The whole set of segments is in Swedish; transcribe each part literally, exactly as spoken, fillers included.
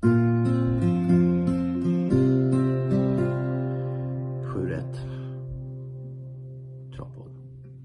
sju rätt. Travpodd.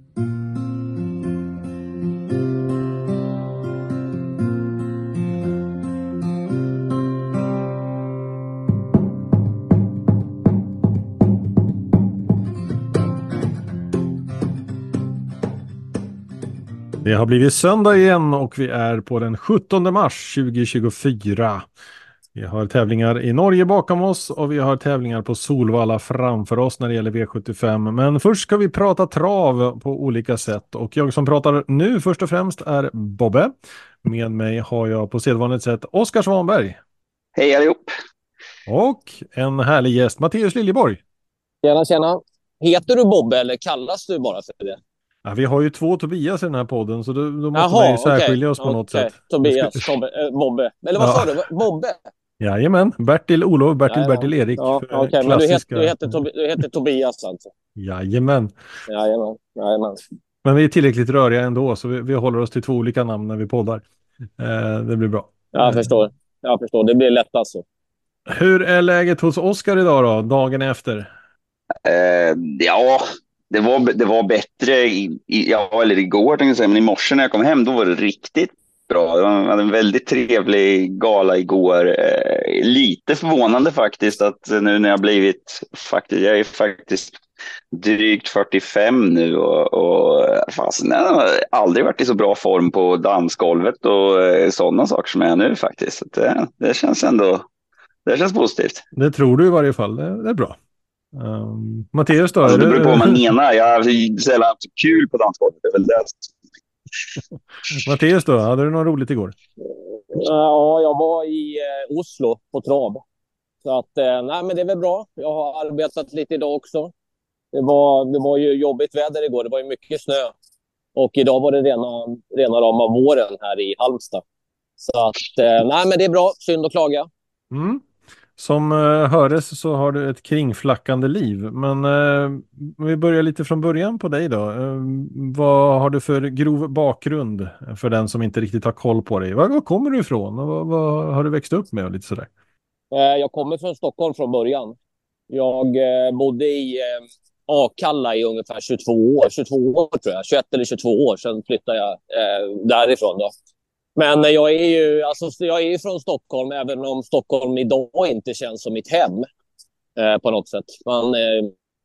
Det har blivit söndag igen och vi är på den sjuttonde mars tjugohundratjugofyra. Vi har tävlingar i Norge bakom oss och vi har tävlingar på Solvalla framför oss när det gäller V sjuttiofem. Men först ska vi prata trav på olika sätt och jag som pratar nu först och främst är Bobbe. Med mig har jag på sedvanligt sätt Oskar Svanberg. Hej allihop! Och en härlig gäst, Mattias Liljeborg. Tjena, tjena. Heter du Bobbe eller kallas du bara för det? Ja, vi har ju två Tobias i den här podden så då, då måste Jaha, man ju särskilja okay, oss på något okay. sätt. Tobias, Tobbe, äh, Bobbe. Eller vad Ja. sa du? Bobbe? Jajamän, Bertil Olof, Bertil, Jajamän. Bertil Erik. Ja, Okej, okay, men du heter, du, heter Tob- du heter Tobias alltså? Jajamän. Jajamän, jajamän. Men vi är tillräckligt röriga ändå så vi, vi håller oss till två olika namn när vi poddar. Eh, det blir bra. Jag förstår, jag förstår. Det blir lätt alltså. Hur är läget hos Oskar idag då, dagen efter? Eh, ja, det var, det var bättre i, i, ja, eller igår tänkte jag säga, men i morse när jag kom hem då var det riktigt bra. Det var, hade en väldigt trevlig gala igår. Eh, lite förvånande faktiskt att nu när jag blivit, faktiskt, jag är faktiskt drygt fyrtiofem nu och, och fast, nej, jag har aldrig varit i så bra form på dansgolvet och eh, sådana saker som jag är nu faktiskt. Så det, det känns ändå, det känns positivt. Det tror du i varje fall, det, det är bra. Um, Mattias då? Alltså, det beror på vad man du... menar. Jag har sällan haft så kul på dansgolvet. Det är väl det. Mattias då, hade du något roligt igår? Ja, jag var i eh, Oslo på trav. Så att, eh, nej men det är väl bra. Jag har arbetat lite idag också. Det var, det var ju jobbigt väder igår. Det var ju mycket snö. Och idag var det rena, rena rama våren här i Halmstad. Så att, eh, nej men det är bra. Synd att klaga. Mm. Som uh, hördes så har du ett kringflackande liv. Men uh, vi börjar lite från början på dig då. Uh, vad har du för grov bakgrund för den som inte riktigt har koll på dig? Var, var kommer du ifrån och vad, vad har du växt upp med och lite sådär? Eh, jag kommer från Stockholm från början. Jag eh, bodde i eh, Akalla i ungefär tjugotvå år. tjugotvå år tror jag. tjugoett eller tjugotvå år. Sen flyttade jag eh, därifrån då. Men jag är ju alltså, jag är ju från Stockholm, även om Stockholm idag inte känns som mitt hem eh, på något sätt. Man eh,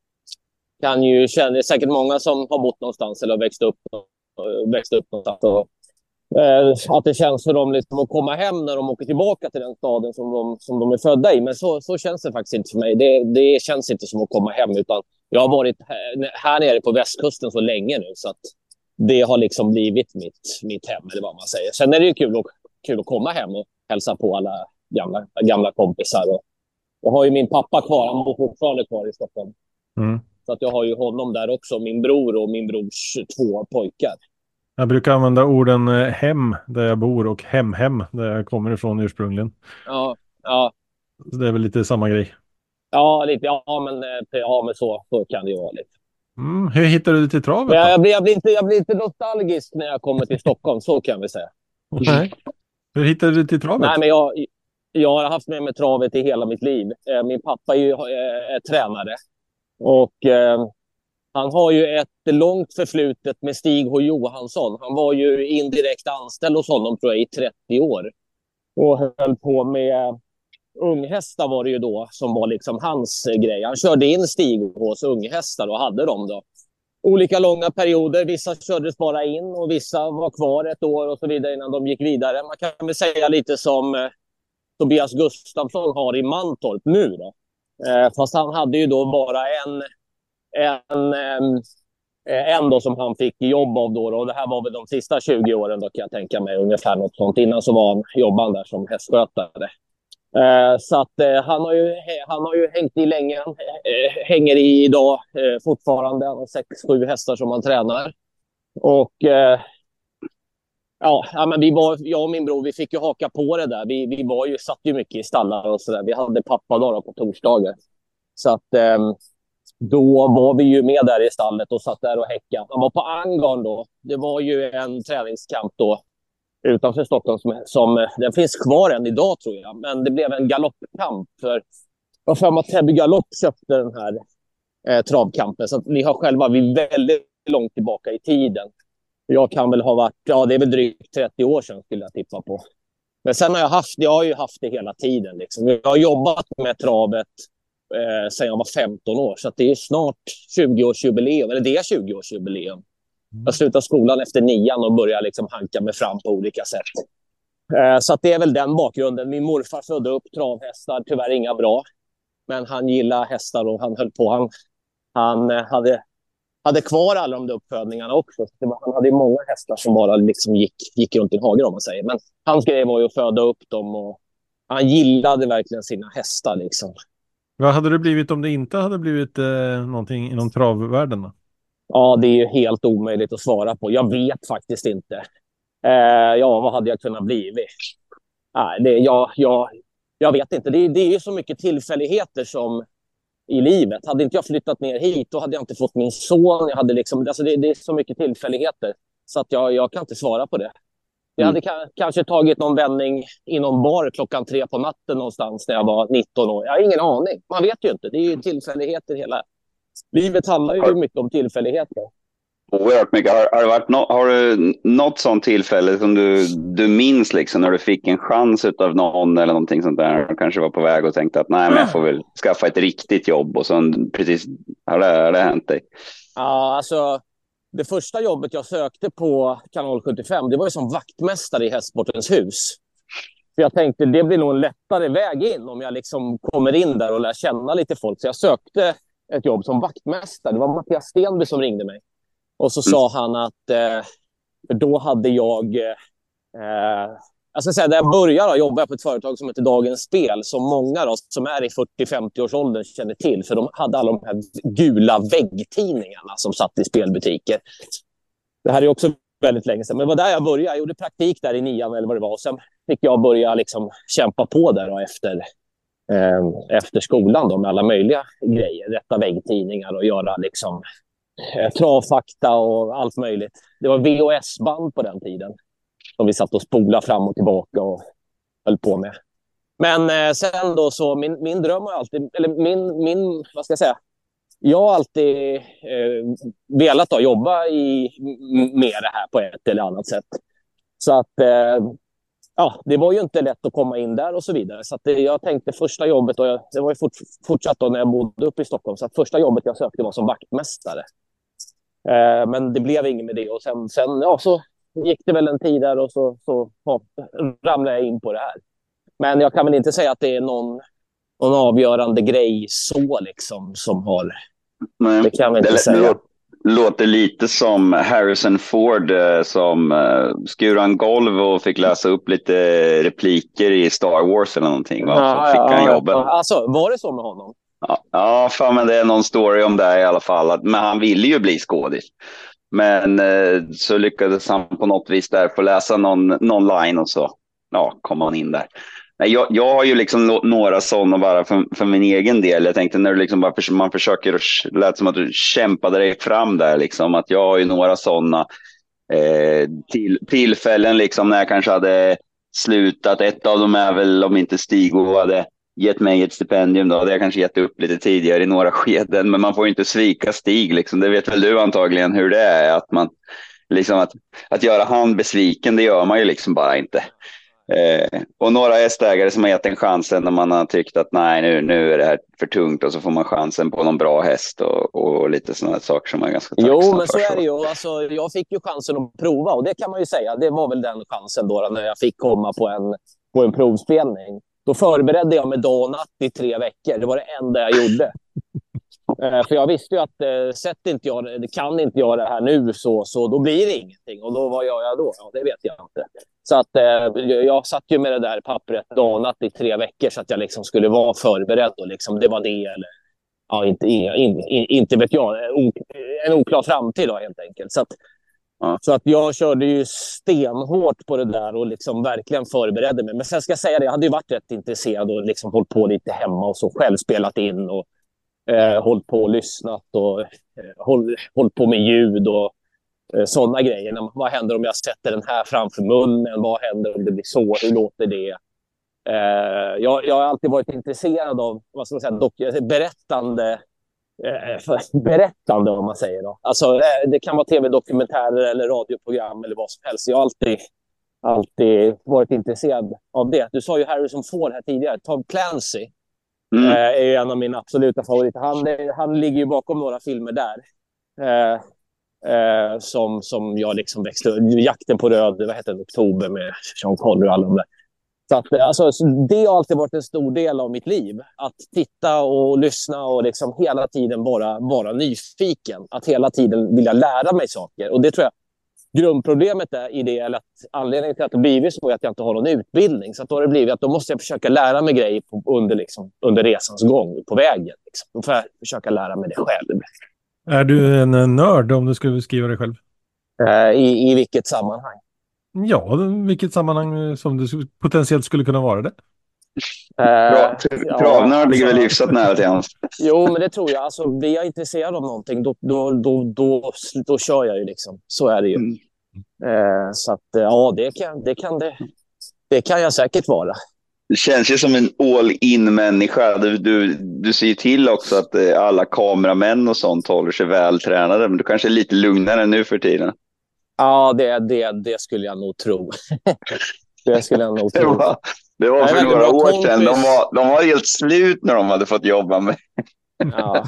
kan ju känna, det är säkert många som har bott någonstans eller växt upp, växt upp någonstans. Och, eh, att det känns för dem liksom att komma hem när de åker tillbaka till den staden som de, som de är födda i. Men så, så känns det faktiskt inte för mig. Det, det känns inte som att komma hem, utan jag har varit här, här nere på västkusten så länge nu så att det har liksom blivit mitt, mitt hem, eller vad man säger. Sen är det ju kul att, kul att komma hem och hälsa på alla gamla, gamla kompisar. Och jag har ju min pappa kvar, han bor fortfarande kvar i Stockholm. Mm. Så att jag har ju honom där också, min bror och min brors två pojkar. Jag brukar använda orden hem där jag bor och hem-hem där jag kommer ifrån ursprungligen. Ja, ja. Så det är väl lite samma grej. Ja, lite, ja, men, ja, men så, så kan det ju vara lite. Mm, hur hittar du till travet? Ja, jag, blir, jag, blir inte, jag blir inte nostalgisk när jag kommer till Stockholm, så kan vi säga. Nej. Hur hittade du till travet? Nej, men jag, jag har haft med mig travet i hela mitt liv. Min pappa är ju är, är tränare. Och eh, han har ju ett långt förflutet med Stig H. Johansson. Han var ju indirekt anställd hos honom tror jag i trettio år. Och höll på med unghästar var det ju då som var liksom hans grej. Han körde in Stig hos unghästar och hade dem då. Olika långa perioder. Vissa kördes bara in och vissa var kvar ett år och så vidare innan de gick vidare. Man kan väl säga lite som eh, Tobias Gustafsson har i Mantorp nu då. Eh, fast han hade ju då bara en en, en, en då som han fick jobb av då. Och det här var väl de sista tjugo åren då kan jag tänka mig ungefär något sånt. Innan så var han jobbande där som hästskötare. Eh, så att eh, han, har ju, han har ju hängt i länge. Eh, hänger i idag eh, fortfarande. Han har sex, sju hästar som han tränar. Och eh, ja, ja, men vi var, jag och min bror, vi fick ju haka på det där. Vi, vi var ju, satt ju mycket i stallar och sådär. Vi hade pappadagar på torsdagar. Så att eh, då var vi ju med där i stallet och satt där och häckade. Han var på Angarn då. Det var ju en träningskamp då. utanför Stockholm som, som den finns kvar än idag tror jag. Men det blev en galoppkamp för jag för mig att Täby Galopp köpte den här eh, travkampen. Så att ni har själva, vi är väldigt långt tillbaka i tiden. Jag kan väl ha varit, ja det är väl drygt trettio år sedan skulle jag tippa på. Men sen har jag haft, jag har ju haft det hela tiden liksom. Jag har jobbat med travet eh, sedan jag var femton år. Så att det är snart tjugo-årsjubileum, eller det är tjugo-årsjubileum. Jag slutade skolan efter nian och började liksom hanka mig fram på olika sätt. Eh, så att det är väl den bakgrunden. Min morfar födde upp travhästar, tyvärr inga bra. Men han gillade hästar och han höll på. Han, han eh, hade, hade kvar alla de där uppfödningarna också. Så det var, han hade många hästar som bara liksom gick, gick runt i en hage om man säger. Men hans grej var ju att föda upp dem och han gillade verkligen sina hästar liksom. Vad hade det blivit om det inte hade blivit eh, någonting inom travvärlden då? Ja, det är ju helt omöjligt att svara på. Jag vet faktiskt inte. Eh, ja, vad hade jag kunnat blivit? Nej, det, jag, jag, jag vet inte. Det, det är ju så mycket tillfälligheter som i livet. Hade inte jag flyttat ner hit, då hade jag inte fått min son. Jag hade liksom, alltså det, det är så mycket tillfälligheter. Så att jag, jag kan inte svara på det. Jag hade mm. ka- kanske tagit någon vändning i någon bar klockan tre på natten någonstans när jag var nitton år. Jag har ingen aning. Man vet ju inte. Det är ju tillfälligheter hela... Livet handlar ju mycket om tillfälligheter. Oerhört mycket. Har, har, det varit no, har du något sånt tillfälle som du, du minns liksom, när du fick en chans av någon eller någonting sånt där? Du kanske var på väg och tänkte att nej, men jag får väl skaffa ett riktigt jobb och så precis har det, har det hänt dig? Ja, alltså det första jobbet jag sökte på Kanal sjuttiofem, det var ju som vaktmästare i Hästsportens hus. För jag tänkte det blir nog en lättare väg in om jag liksom kommer in där och lär känna lite folk. Så jag sökte ett jobb som vaktmästare. Det var Mattias Stenby som ringde mig. Och så mm. sa han att eh, för då hade jag eh, jag ska säga, där jag började jobba på ett företag som heter Dagens Spel, som många då, som är i fyrtio-femtio års åldern känner till, för de hade alla de här gula väggtidningarna som satt i spelbutiker. Det här är också väldigt länge sedan, men det var där jag började. Jag gjorde praktik där i nian eller vad det var, och sen fick jag börja liksom kämpa på där då efter eh, efter skolan då, med alla möjliga grejer, rätta väggtidningar och göra liksom travfakta och allt möjligt. Det var V H S-band på den tiden som vi satt och spolade fram och tillbaka och höll på med. Men eh, sen då så, min, min dröm har alltid, eller min, min, vad ska jag säga, jag har alltid eh, velat då, jobba i, med det här på ett eller annat sätt. Så att, eh, ja, det var ju inte lätt att komma in där och så vidare. Så att det, jag tänkte första jobbet, och jag, det var ju fort, fortsatt då när jag bodde uppe i Stockholm, så att första jobbet jag sökte var som vaktmästare. Eh, men det blev inget med det, och sen, sen ja, så gick det väl en tid där och så, så ja, ramlade jag in på det här. Men jag kan väl inte säga att det är någon, någon avgörande grej så liksom som har... Nej, det kan vi inte det säga. Låter lite som Harrison Ford eh, som eh, skuran golv och fick läsa upp lite repliker i Star Wars eller någonting. Va? Ja, så fick ja, han ja, jobben. ja. Alltså, var det så med honom? Ja, ja fan, men det är någon story om det i alla fall. Men han ville ju bli skådis. Men eh, så lyckades han på något vis där få läsa någon, någon line och så ja, kom han in där. Nej, jag, jag har ju liksom några sådana bara för, för min egen del. Jag tänkte när du liksom bara för, man försöker, lät som att du kämpade dig fram där liksom. Att jag har ju några sådana eh, till, tillfällen liksom när jag kanske hade slutat. Ett av dem är väl om inte Stig och hade gett mig ett stipendium då. Det har jag kanske gett upp lite tidigare i några skeden. Men man får ju inte svika Stig liksom. Det vet väl du antagligen hur det är. Att man liksom att, att göra han besviken, det gör man ju liksom bara inte. Eh, och några hästägare som har gett en chansen när man har tyckt att nej, nu, nu är det här för tungt, och så får man chansen på någon bra häst och, och lite sådana saker som man är ganska tacksam för. Jo, men så är det ju. Alltså, jag fick ju chansen att prova, och det kan man ju säga, det var väl den chansen då när jag fick komma på en, på en provspelning. Då förberedde jag med dag och natt i tre veckor. Det var det enda jag gjorde. Eh, för jag visste ju att eh, sätt inte jag det, kan inte jag det här nu så, så då blir det ingenting. Och då var jag, jag då? Ja, det vet jag inte. Så att eh, jag satt ju med det där pappret dag och natt i tre veckor så att jag liksom skulle vara förberedd och liksom det var det eller ja, inte, in, in, inte vet jag, en oklar framtid då helt enkelt. Så att, ja. Så att jag körde ju stenhårt på det där och liksom verkligen förberedde mig. Men sen ska jag säga det, jag hade ju varit rätt intresserad och liksom hållit på lite hemma och så själv spelat in och Eh, hållit på och lyssnat och eh, håll, hållit på med ljud och sådana grejer. Vad händer om jag sätter den här framför munnen? Vad händer om det blir så? Hur låter det? Eh, jag, jag har alltid varit intresserad av, vad ska man säga, dok- berättande, eh, berättande om man säger då. Alltså, eh, det kan vara tv-dokumentärer eller radioprogram eller vad som helst. Jag har alltid, alltid varit intresserad av det. Du sa ju Harrison Ford här tidigare. Tom Clancy mm. eh, är ju en av mina absoluta favoriter. Han, han ligger ju bakom några filmer där. Eh, Eh, som, som jag liksom växte Jakten på röd, vad heter det, Oktober med Sean Connery och alla de där. Så att, alltså, det har alltid varit en stor del av mitt liv. Att titta och lyssna och liksom hela tiden vara, vara nyfiken. Att hela tiden vilja lära mig saker. Och det tror jag grundproblemet är i det, eller att anledningen till att det blivit så är att jag inte har någon utbildning. Så att då har det blivit att då måste jag försöka lära mig grejer på, under, liksom, under resans gång, på vägen. Liksom. Då får jag försöka lära mig det själv. Är du en nörd om du skulle beskriva dig själv? Uh, i, I vilket sammanhang? Ja, vilket sammanhang som du potentiellt skulle kunna vara det? Uh, Travnörd ligger väl hyfsat nära till hans. Jo, men det tror jag. Alltså, blir jag intresserad av någonting, då, då, då, då, då kör jag ju liksom. Så är det ju. Mm. Uh, så att, ja, det kan, det, kan det, det kan jag säkert vara. Det känns ju som en all-in-människa. Du, du, du ser ju till också att alla kameramän och sånt håller sig vältränade. Men du kanske är lite lugnare nu för tiden. Ja, det, det, det skulle jag nog tro. det skulle jag nog tro. Det var, det var för några år kompis. sedan. De var, de var helt slut när de hade fått jobba med. ja.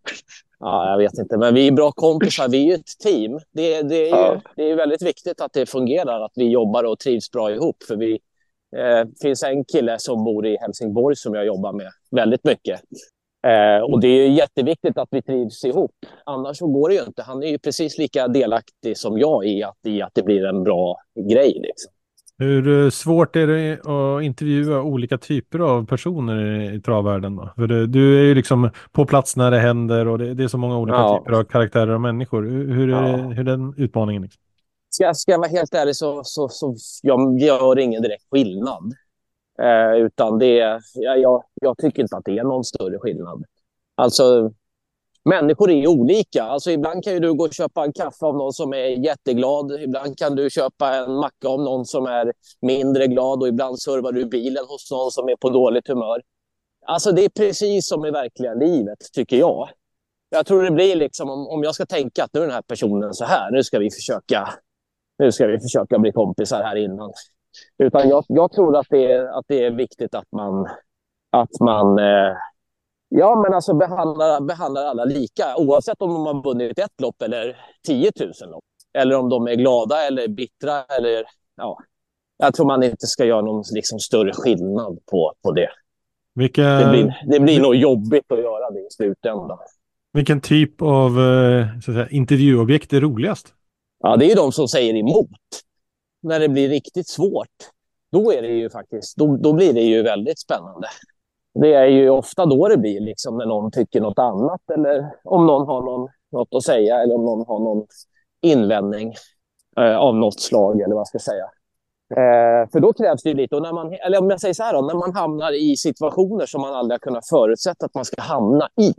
ja, jag vet inte. Men vi är bra kompisar. Vi är ju ett team. Det, det, är, ju, ja. det är väldigt viktigt att det fungerar. Att vi jobbar och trivs bra ihop. För vi... Det eh, finns en kille som bor i Helsingborg som jag jobbar med väldigt mycket. Eh, och det är jätteviktigt att vi trivs ihop. Annars så går det ju inte. Han är ju precis lika delaktig som jag i att, i att det blir en bra grej. Liksom. Hur svårt är det att intervjua olika typer av personer i travvärlden då? För det, du är ju liksom på plats när det händer och det, det är så många olika ja. typer av karaktärer och människor. Hur är, ja. hur är den utmaningen? Liksom? Ska, ska jag vara helt ärlig så, så, så jag gör ingen direkt skillnad. Eh, utan det är, jag, jag, jag tycker inte att det är någon större skillnad. Alltså, människor är olika. Alltså, ibland kan ju du gå och köpa en kaffe av någon som är jätteglad. Ibland kan du köpa en macka av någon som är mindre glad. Och ibland servar du bilen hos någon som är på dåligt humör. Alltså, det är precis som i verkliga livet, tycker jag. Jag tror det blir liksom, om, om jag ska tänka att nu är den här personen så här. Nu ska vi försöka... Nu ska vi försöka bli kompisar här innan. Utan jag, jag tror att det, är, att det är viktigt att man, att man eh, ja, men alltså behandlar, behandlar alla lika. Oavsett om de har vunnit ett lopp eller tiotusen lopp. Eller om de är glada eller bittra. Eller, ja. Jag tror man inte ska göra någon liksom, större skillnad på, på det. Vilka... Det blir, det blir nog jobbigt att göra det i slutändan. Vilken typ av så att säga, intervjuobjekt är roligast? Ja, det är ju de som säger emot. När det blir riktigt svårt, då är det ju faktiskt, då, då blir det ju väldigt spännande. Det är ju ofta då det blir liksom när någon tycker något annat eller om någon har någon, något att säga eller om någon har någon invändning eh, av något slag eller vad ska jag säga. Eh, för då krävs det ju lite, och när man, eller om jag säger så här då, när man hamnar i situationer som man aldrig har kunnat förutsätta att man ska hamna i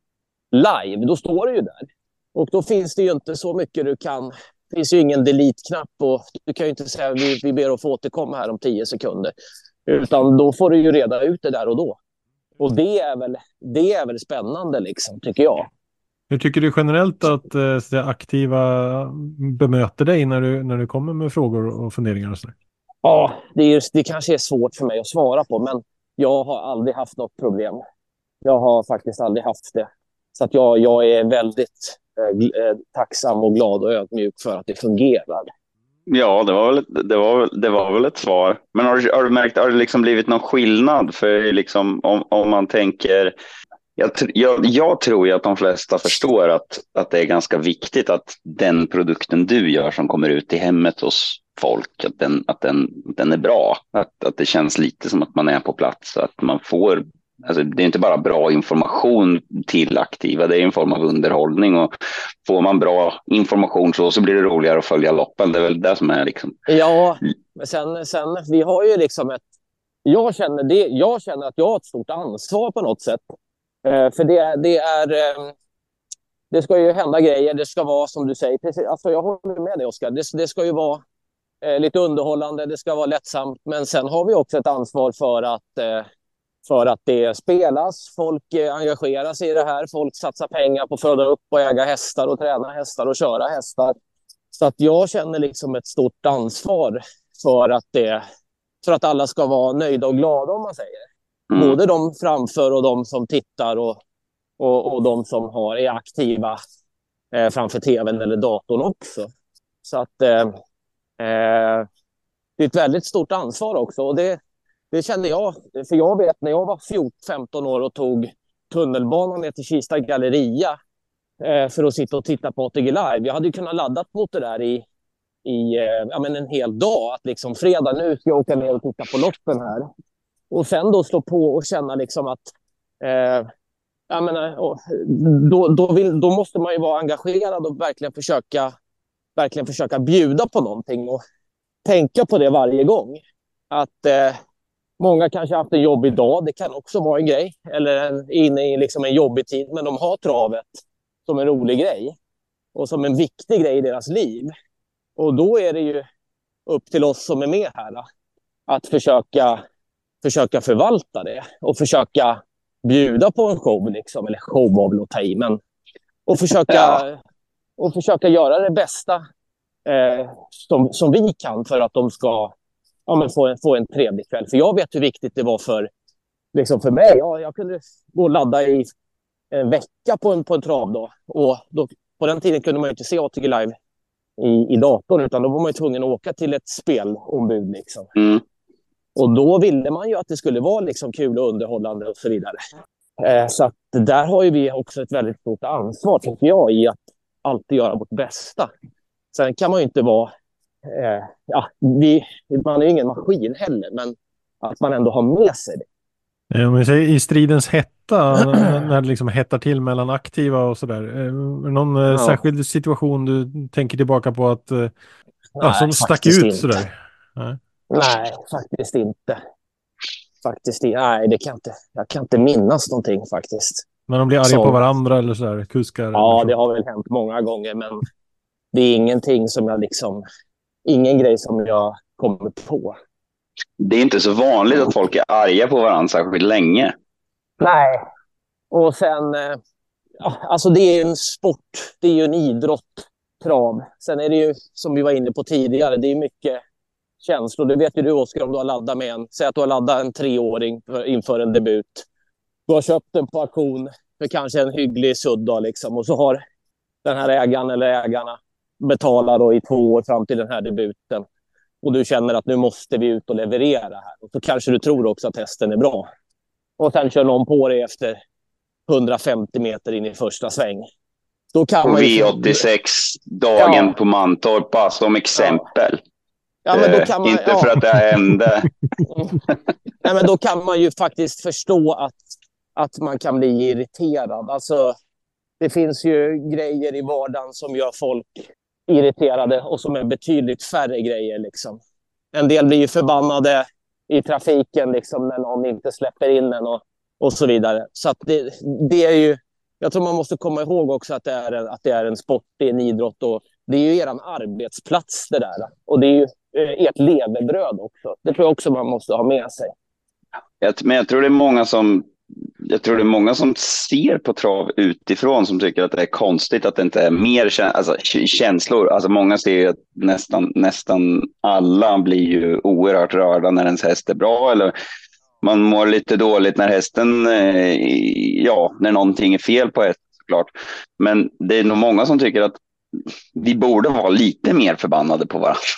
live, då står det ju där. Och då finns det ju inte så mycket du kan. Det finns ju ingen delete-knapp och du kan ju inte säga vi, vi ber att få återkomma här om tio sekunder. Utan då får du ju reda ut det där och då. Och det är väl, det är väl spännande liksom, tycker jag. Hur tycker du generellt att äh, aktiva bemöter dig när du, när du kommer med frågor och funderingar och sådär? Ja, det, är, det kanske är svårt för mig att svara på, men jag har aldrig haft något problem. Jag har faktiskt aldrig haft det. Så att jag, jag är väldigt eh, tacksam och glad och ödmjuk för att det fungerar. Ja, det var väl, det var, det var väl ett svar. Men har, har du märkt, har det liksom blivit någon skillnad? För liksom, om, om man tänker... Jag, jag, jag tror ju att de flesta förstår att, att det är ganska viktigt att den produkten du gör som kommer ut i hemmet hos folk, att den, att den, den är bra. Att, att det känns lite som att man är på plats. Att man får... Alltså, det är inte bara bra information till aktiva, det är en form av underhållning, och får man bra information så, så blir det roligare att följa loppen. Det är väl det som är liksom... Ja, men sen, sen vi har ju liksom ett... Jag känner, det, jag känner att jag har ett stort ansvar på något sätt. Eh, för det, det är... Eh, det ska ju hända grejer. Det ska vara som du säger. Precis, alltså jag håller med dig, Oskar. Det, det ska ju vara eh, lite underhållande. Det ska vara lättsamt. Men sen har vi också ett ansvar för att, eh, för att det spelas. Folk eh, engagerar sig i det här. Folk satsar pengar på att föda upp och äga hästar och träna hästar och köra hästar. Så att jag känner liksom ett stort ansvar för att, det, för att alla ska vara nöjda och glada, om man säger. Mm. Både de framför och de som tittar och, och, och de som har, är aktiva eh, framför tvn eller datorn också. Så att eh, eh, det är ett väldigt stort ansvar också. Och det, det kände jag, för jag vet när jag var fjorton femton år och tog tunnelbanan ner till Kista galleria eh, för att sitta och titta på A T G Live. Jag hade ju kunnat ladda mot det där i, i eh, ja, men en hel dag. Att liksom fredag, nu ska jag åka ner och titta på loppen här. Och sen då slå på och känna liksom att eh, jag menar, då, då, vill, då måste man ju vara engagerad och verkligen försöka, verkligen försöka bjuda på någonting och tänka på det varje gång. Att eh, många kanske har haft en jobbig dag, det kan också vara en grej. Eller en, inne i liksom en jobbig tid, men de har travet som en rolig grej. Och som en viktig grej i deras liv. Och då är det ju upp till oss som är med här att försöka... försöka förvalta det och försöka bjuda på en show liksom, eller show var väl att ta i, men och försöka ja. och försöka göra det bästa eh, som, som vi kan för att de ska ja, men få, en, få en trevlig kväll. För jag vet hur viktigt det var för, liksom för mig. Ja, jag kunde gå och ladda i en vecka på en, på en travdag, och då, på den tiden kunde man ju inte se A T G Live i, i datorn, utan då var man ju tvungen att åka till ett spelombud liksom. Mm. Och då ville man ju att det skulle vara liksom kul och underhållande och så vidare. Eh, så att där har ju vi också ett väldigt stort ansvar, tycker jag, i att alltid göra vårt bästa. Sen kan man ju inte vara... Eh, ja, vi, man är ju ingen maskin heller, men att man ändå har med sig det. Om vi säger i stridens hetta, när det liksom hettar till mellan aktiva och sådär. Är det någon ja. särskild situation du tänker tillbaka på att ja, Nej, som stack ut inte. Sådär? Nej. Nej, faktiskt inte. Faktiskt inte. Nej, det kan inte. Jag kan inte minnas någonting faktiskt. Men de blir arga så... på varandra eller sådär, kuskar? Ja, så. Det har väl hänt många gånger, men det är ingenting som jag liksom... Ingen grej som jag kommer på. Det är inte så vanligt att folk är arga på varandra särskilt länge. Nej. Och sen... Ja, alltså det är en sport. Det är ju en idrott, trav. Sen är det ju, som vi var inne på tidigare, det är mycket... känslor. Det vet ju du, Oskar, om du har laddat med en. Säg att du har laddat en treåring för, inför en debut. Du har köpt den på auktion för kanske en hygglig sudda liksom. Och så har den här ägaren eller ägarna betalat då i två år fram till den här debuten. Och du känner att nu måste vi ut och leverera här. Och så kanske du tror också att hästen är bra. Och sen kör någon på dig efter hundrafemtio meter in i första sväng. Då kan man ju... V åttiosex-dagen ja. på Mantorp, bara som exempel. Ja. Ja, men då kan man, inte ja. för att det hände. Nej, men då kan man ju faktiskt förstå att, att man kan bli irriterad. Alltså, det finns ju grejer i vardagen som gör folk irriterade och som är betydligt färre grejer. Liksom. En del blir ju förbannade i trafiken liksom, när någon inte släpper in en och, och så vidare. Så att det, det är ju... Jag tror man måste komma ihåg också att det är en, att det är en sport, det är en idrott, och det är ju er arbetsplats det där. Och det är ju ert levebröd också. Det tror jag också man måste ha med sig. Jag, men jag tror det är många som jag tror det är många som ser på trav utifrån som tycker att det är konstigt att det inte är mer kä- alltså, känslor. Alltså många ser att nästan, nästan alla blir ju oerhört rörda när ens häst är bra, eller man mår lite dåligt när hästen, eh, ja, när någonting är fel på hästen såklart. Men det är nog många som tycker att vi borde vara lite mer förbannade på varandra.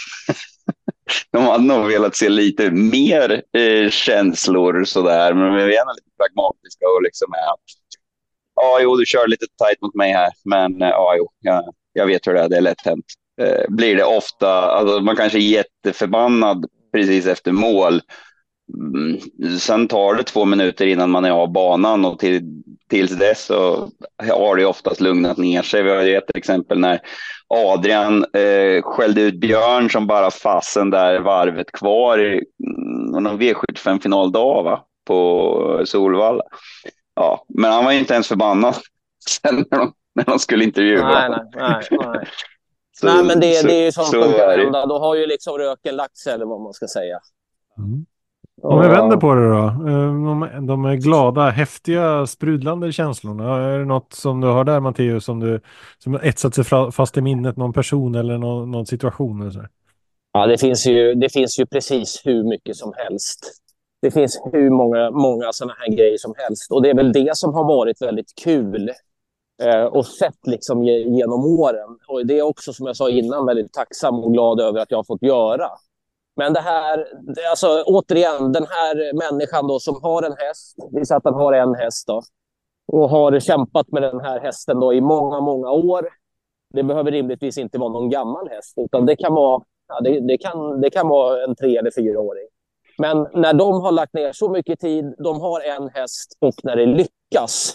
De hade nog velat se lite mer eh, känslor sådär, men vi är gärna lite pragmatiska och liksom är att ja, jo, du kör lite tajt mot mig här, men eh, ja, jo, jag, jag vet hur det är, det är lätt hänt. Eh, blir det ofta, alltså man kanske är jätteförbannad precis efter mål. Mm, sen tar det två minuter innan man är av banan, och till, tills dess så har det oftast lugnat ner sig. Vi har ju ett exempel när Adrian eh, skällde ut Björn som bara fasen där varvet kvar i mm, någon V sjuttiofem-finaldag va? På Solvalla. Ja, men han var ju inte ens förbannad. Sen när de, när de skulle intervjua Nej, honom. nej, nej, nej. Så, nej men det, så, det är ju sånt så som kan är det. hända. Då har ju liksom röken lagt sig, eller vad man ska säga. Mm. Om vi vänder på det då. De, de är glada, häftiga, sprudlande känslorna. Är det något som du har där, Matteus, som du som etsat sig fast i minnet? Någon person eller någon, någon situation? Eller så? Ja, det finns, ju, det finns ju precis hur mycket som helst. Det finns hur många, många sådana här grejer som helst. Och det är väl det som har varit väldigt kul eh, och sett liksom genom åren. Och det är också, som jag sa innan, väldigt tacksam och glad över att jag har fått göra. Men det här, alltså återigen, den här människan då som har en häst, vi säger att han har en häst då, och har kämpat med den här hästen då i många, många år. Det behöver rimligtvis inte vara någon gammal häst, utan det kan vara, ja, det, det kan, det kan vara en tre- eller fyraåring. Men när de har lagt ner så mycket tid, de har en häst och när det lyckas,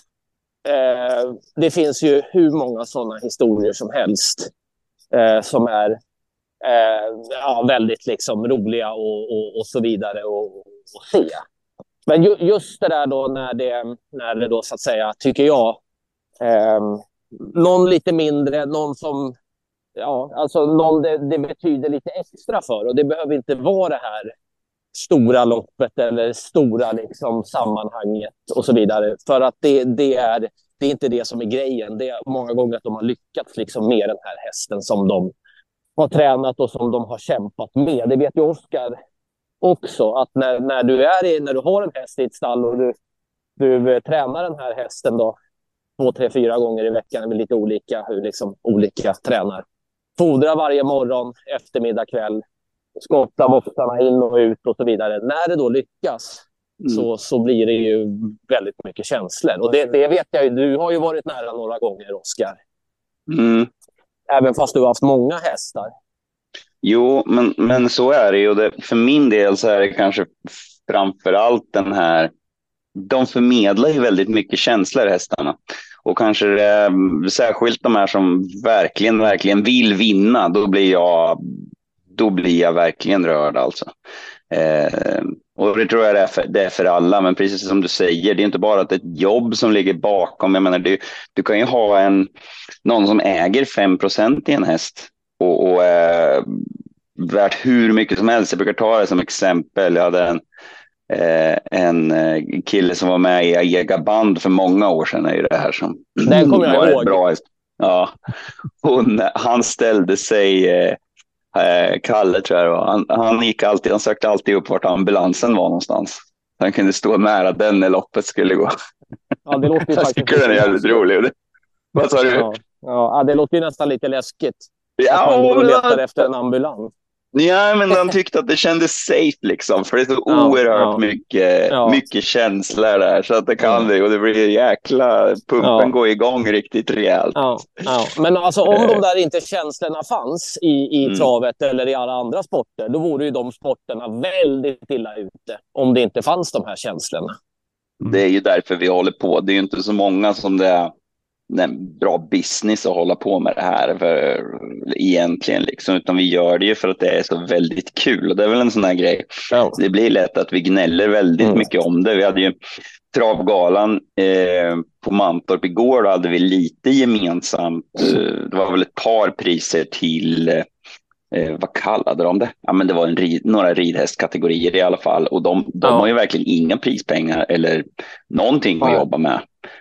eh, det finns ju hur många sådana historier som helst eh, som är Eh, ja, väldigt liksom roliga och, och, och så vidare och, och se. Men ju, just det där då när det, när det då så att säga, tycker jag, eh, någon lite mindre, någon som, ja, alltså någon det, det betyder lite extra för, och det behöver inte vara det här stora loppet eller stora liksom sammanhanget och så vidare, för att det, det är det är inte det som är grejen. Det är många gånger att de har lyckats liksom med den här hästen som de har tränat och som de har kämpat med. Det vet ju Oskar också, att när, när, du är i, när du har en häst i ett stall och du, du tränar den här hästen då två, tre, fyra gånger i veckan, med lite olika, hur liksom olika tränar. Fodra varje morgon, eftermiddag, kväll, skotta boxarna in och ut och så vidare. När det då lyckas mm. så, så blir det ju väldigt mycket känslor. Och det, det vet jag ju, du har ju varit nära några gånger, Oskar. Mm. Även fast du har haft många hästar. Jo, men, men så är det ju. Det, för min del så är det kanske framförallt den här... De förmedlar ju väldigt mycket känslor, hästarna. Och kanske det, särskilt de här som verkligen, verkligen vill vinna. Då blir jag, då blir jag verkligen rörd alltså. Eh, och det tror jag det är, för, det är för alla. Men precis som du säger, det är inte bara att ett jobb som ligger bakom. Jag menar, du, du kan ju ha en, någon som äger fem procent i en häst. Och, och eh, värt hur mycket som helst. Jag brukar ta det som exempel. Jag hade en, eh, en kille som var med i Ega Band för många år sedan. Är det här som Den kommer jag var ihåg. Bra häst. Ja. Hon, han ställde sig... Eh, Kalle tror jag det var. Han, han gick alltid, han sökte alltid upp vart ambulansen var någonstans. Han kunde stå nära den när loppet skulle gå. Ja, det låter ju jag tycker den är jävligt rolig. Vad sa du? Ja, ja, det låter ju nästan lite läskigt. Ja, att man går och letar efter en ambulans. Ja, men de tyckte att det kändes safe liksom. För det är så ja, oerhört ja. Mycket, ja. mycket känslor där. Så att det kan mm. det. Och det blir jäkla... Pumpen ja. går igång riktigt rejält. Ja, ja. Men alltså om de där inte känslorna fanns i, i mm. travet eller i alla andra sporter, då vore ju de sporterna väldigt illa ute. Om det inte fanns de här känslorna. Mm. Det är ju därför vi håller på. Det är ju inte så många som det är... en bra business att hålla på med det här för, egentligen liksom, utan vi gör det ju för att det är så väldigt kul, och det är väl en sån här grej. Ja. Det blir lätt att vi gnäller väldigt mm. mycket om det. Vi hade ju travgalan eh, på Mantorp igår, då hade vi lite gemensamt, eh, det var väl ett par priser till eh, vad kallade de det? Ja, men det var en rid, några ridhästkategorier i alla fall, och de, de ja. har ju verkligen inga prispengar eller någonting att ja. jobba med.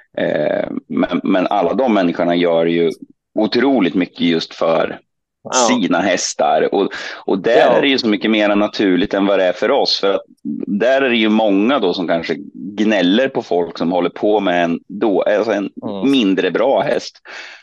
Eh, men, men alla de människorna gör ju otroligt mycket just för ja. sina hästar, och, och där ja. är det ju så mycket mer naturligt än vad det är för oss, för att där är det ju många då som kanske gnäller på folk som håller på med en, då, alltså en mm. mindre bra häst.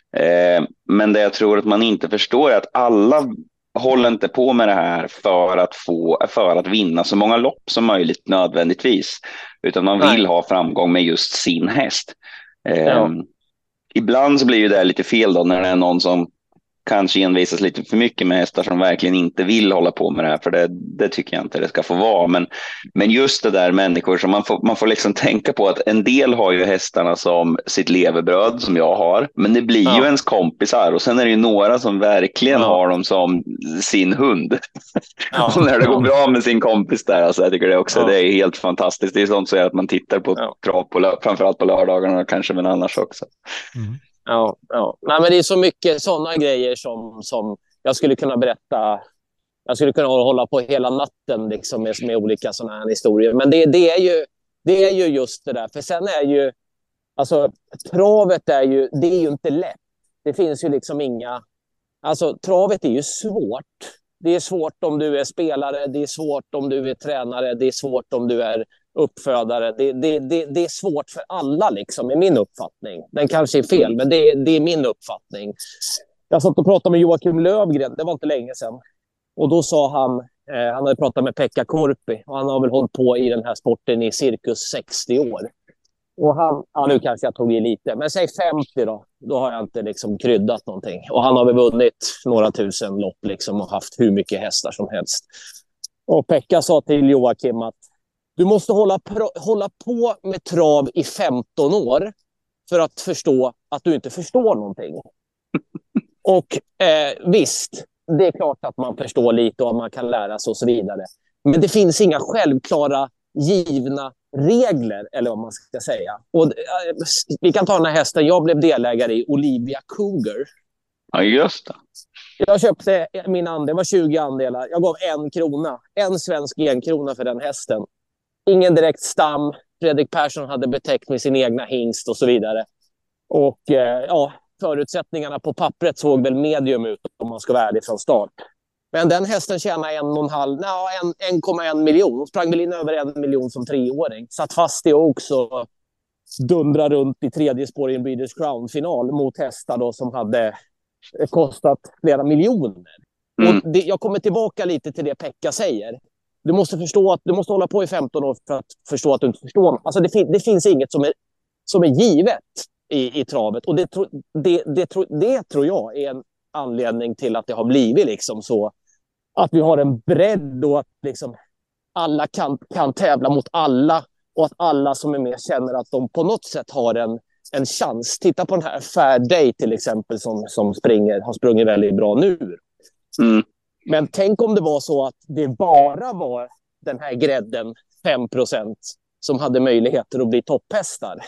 Eh, men det jag tror att man inte förstår är att alla håller inte på med det här för att få, för att vinna så många lopp som möjligt nödvändigtvis, utan man vill Nej. ha framgång med just sin häst. Eh, ja. Ibland så blir ju det lite fel då, när det är någon som kanske envisas lite för mycket med hästar som verkligen inte vill hålla på med det här, för det, det tycker jag inte det ska få vara. Men, men just det där människor som man får, man får liksom tänka på att en del har ju hästarna som sitt levebröd, som jag har, men det blir ja. ju ens kompisar, och sen är det ju några som verkligen ja. har dem som sin hund. Ja. Och när det går bra med sin kompis där, alltså jag tycker det också, ja. det är helt fantastiskt. Det är sånt så att man tittar på ja. trav på, framförallt på lördagarna och kanske men annars också. Mm. Ja, ja. Nej, men det är så mycket sådana grejer som, som jag skulle kunna berätta. Jag skulle kunna hålla på hela natten liksom, med, med olika sådana här historier. Men det, det, är ju, det är ju just det där. För sen är ju, alltså travet är ju, det är ju inte lätt. Det finns ju liksom inga, alltså travet är ju svårt. Det är svårt om du är spelare, det är svårt om du är tränare, det är svårt om du är uppfödare. Det, det, det, det är svårt för alla liksom, i min uppfattning. Den kanske är fel, men det, det är min uppfattning. Jag satt och pratade med Joakim Lövgren, det var inte länge sedan. Och då sa han, eh, han hade pratat med Pekka Korpi och han har väl hållit på i den här sporten i cirkus sextio år. Och han, ja nu kanske jag tog i lite, men säg femtio då, då har jag inte liksom kryddat någonting. Och han har väl vunnit några tusen lopp liksom och haft hur mycket hästar som helst. Och Pekka sa till Joakim att du måste hålla, pro- hålla på med trav i femton år för att förstå att du inte förstår någonting. Och eh, visst, det är klart att man förstår lite och man kan lära sig och så vidare. Men det finns inga självklara givna regler, eller vad man ska säga. Och, eh, vi kan ta den här hästen jag blev delägare i, Olivia Cougar. Ja, just det. Jag köpte min andel, det var tjugo andelar. Jag gav en krona, en svensk enkrona för den hästen. Ingen direkt stam. Fredrik Persson hade betäckt med sin egna hingst och så vidare. Och eh, ja, förutsättningarna på pappret såg väl medium ut om man ska vara ärlig från start. Men den hästen tjänade en och en halv, nej, en, en komma en miljon. Hon sprang väl in över en miljon som treåring. Satt fast i också dundra runt i tredje spår i en Breeders Crown-final mot hästar då som hade kostat flera miljoner. Mm. Och det, jag kommer tillbaka lite till det Pekka säger. Du måste förstå att du måste hålla på i femton år för att förstå att du inte förstår. Alltså det, fin- det finns inget som är, som är givet i, i travet. Och det, tro, det, det, tro, det tror jag är en anledning till att det har blivit liksom så. Att vi har en bredd och att liksom alla kan, kan tävla mot alla. Och att alla som är med känner att de på något sätt har en, en chans. Titta på den här Fair Day till exempel som, som springer, har sprungit väldigt bra nu. Mm. Men tänk om det var så att det bara var den här grädden, fem procent, som hade möjligheter att bli topphästar.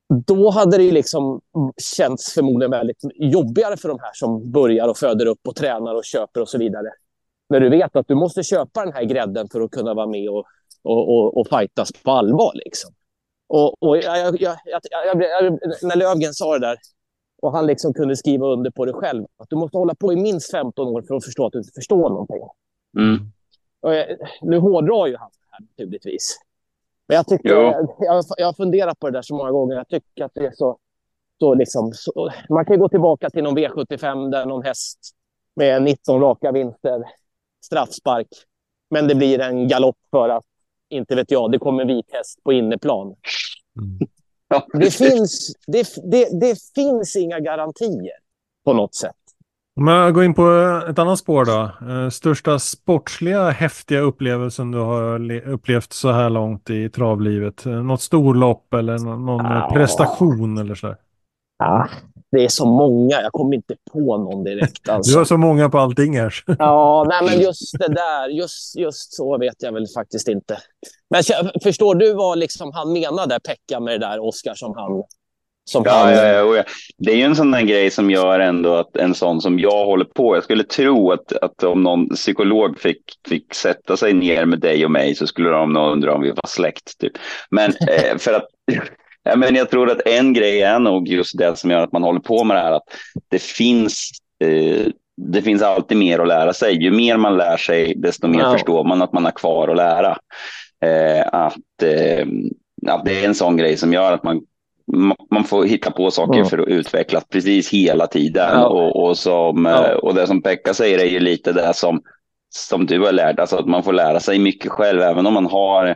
Då hade det liksom känts förmodligen väldigt jobbigare för de här som börjar och föder upp och tränar och köper och så vidare. När du vet att du måste köpa den här grädden för att kunna vara med och, och, och, och fightas på allvar. Liksom. Och, och jag, jag, jag, jag, jag, jag, när Lövgren sa det där, och han liksom kunde skriva under på det själv. Att du måste hålla på i minst femton år för att förstå att du inte förstår någonting. Mm. Och jag, nu hårdrar ju han det här naturligtvis. Men jag tycker, jag, jag, jag har funderat på det där så många gånger. Jag tycker att det är så, så liksom, så, man kan gå tillbaka till någon V sjuttiofem där någon häst med nitton raka vinster, straffspark. Men det blir en galopp för att, inte vet jag, det kommer en vit häst på inneplan. Mm. Det finns, det, det, det finns inga garantier på något sätt. Om jag går in på ett annat spår då. Största sportsliga, häftiga upplevelsen du har le- upplevt så här långt i travlivet? Något storlopp eller någon ja. prestation eller så? Ja, det är så många. Jag kommer inte på någon direkt. Alltså. Du har så många på allting här. Ja, nej, men just det där, just, just så vet jag väl faktiskt inte. Men förstår du vad liksom han menade, Pekka, med det där, Oskar, som han... Som ja, han... ja, ja, ja, det är ju en sån där grej som gör ändå att en sån som jag håller på. Jag skulle tro att, att om någon psykolog fick, fick sätta sig ner med dig och mig så skulle de nog undra om vi var släkt. Typ. Men eh, för att... Ja, men jag tror att en grej är nog just det som gör att man håller på med det här. Att det finns, eh, det finns alltid mer att lära sig. Ju mer man lär sig, desto mer wow. förstår man att man har kvar att lära. Eh, att, eh, att det är en sån grej som gör att man, man får hitta på saker mm. för att utvecklas precis hela tiden. Ja. Och, och, som, ja. och det som Pekka säger är ju lite det som, som du har lärt. Alltså att man får lära sig mycket själv, även om man har...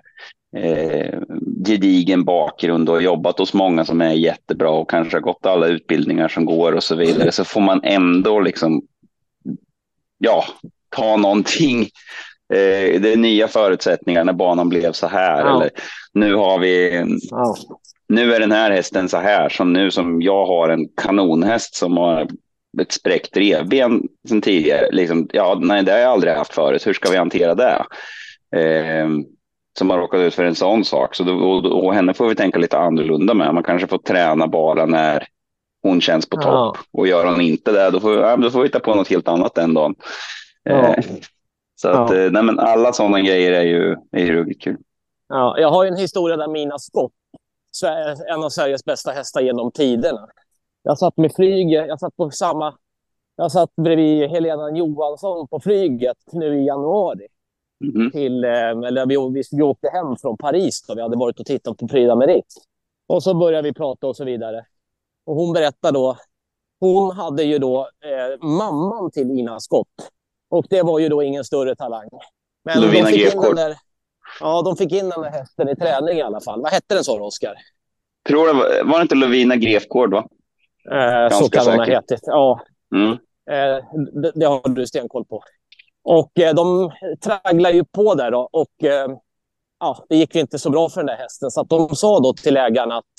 Eh, gedigen bakgrund och jobbat hos många som är jättebra och kanske har gått alla utbildningar som går och så vidare, så får man ändå liksom ja, ta någonting eh, det är nya förutsättningar när banan blev så här ja. eller nu har vi ja. nu är den här hästen så här, som nu som jag har en kanonhäst som har ett spräckt revben sen tidigare liksom, ja nej det har jag aldrig haft förut, hur ska vi hantera det? Eh, som har råkat ut för en sån sak. Så då, och, och henne får vi tänka lite annorlunda med. Man kanske får träna bara när, hon känns på topp. Ja. Och gör hon inte det, då får, ja, då får vi hitta på något helt annat den dagen. Ja. Eh, så att, Ja. eh, nej, men alla sådana grejer är ju, är ju ruggigt kul. Ja, jag har ju en historia där Mina Scott, en av Sveriges bästa hästar genom tiderna. Jag satt med flyget, jag satt på samma, jag satt bredvid Helena Johansson på flyget nu i januari. Mm. Till, eller vi, vi åkte hem från Paris då, vi hade varit och tittat på Prix d'Amérique. Och så började vi prata och så vidare. Och hon berättade då, hon hade ju då eh, mamman till Ina Scott. Och det var ju då ingen större talang. Men Lovina de fick in den Grefgård. där, ja, de fick in den där hästen i träning i alla fall. Vad hette den, så Oskar? Tror det var, var det inte Lovina Grefgård, va? Eh, så kan hon ha hetit. Ja, Mm. eh, det, det har du stenkoll på. Och eh, de tragglar ju på där då. Och eh, ja, det gick ju inte så bra för den där hästen. Så att de sa då till ägaren att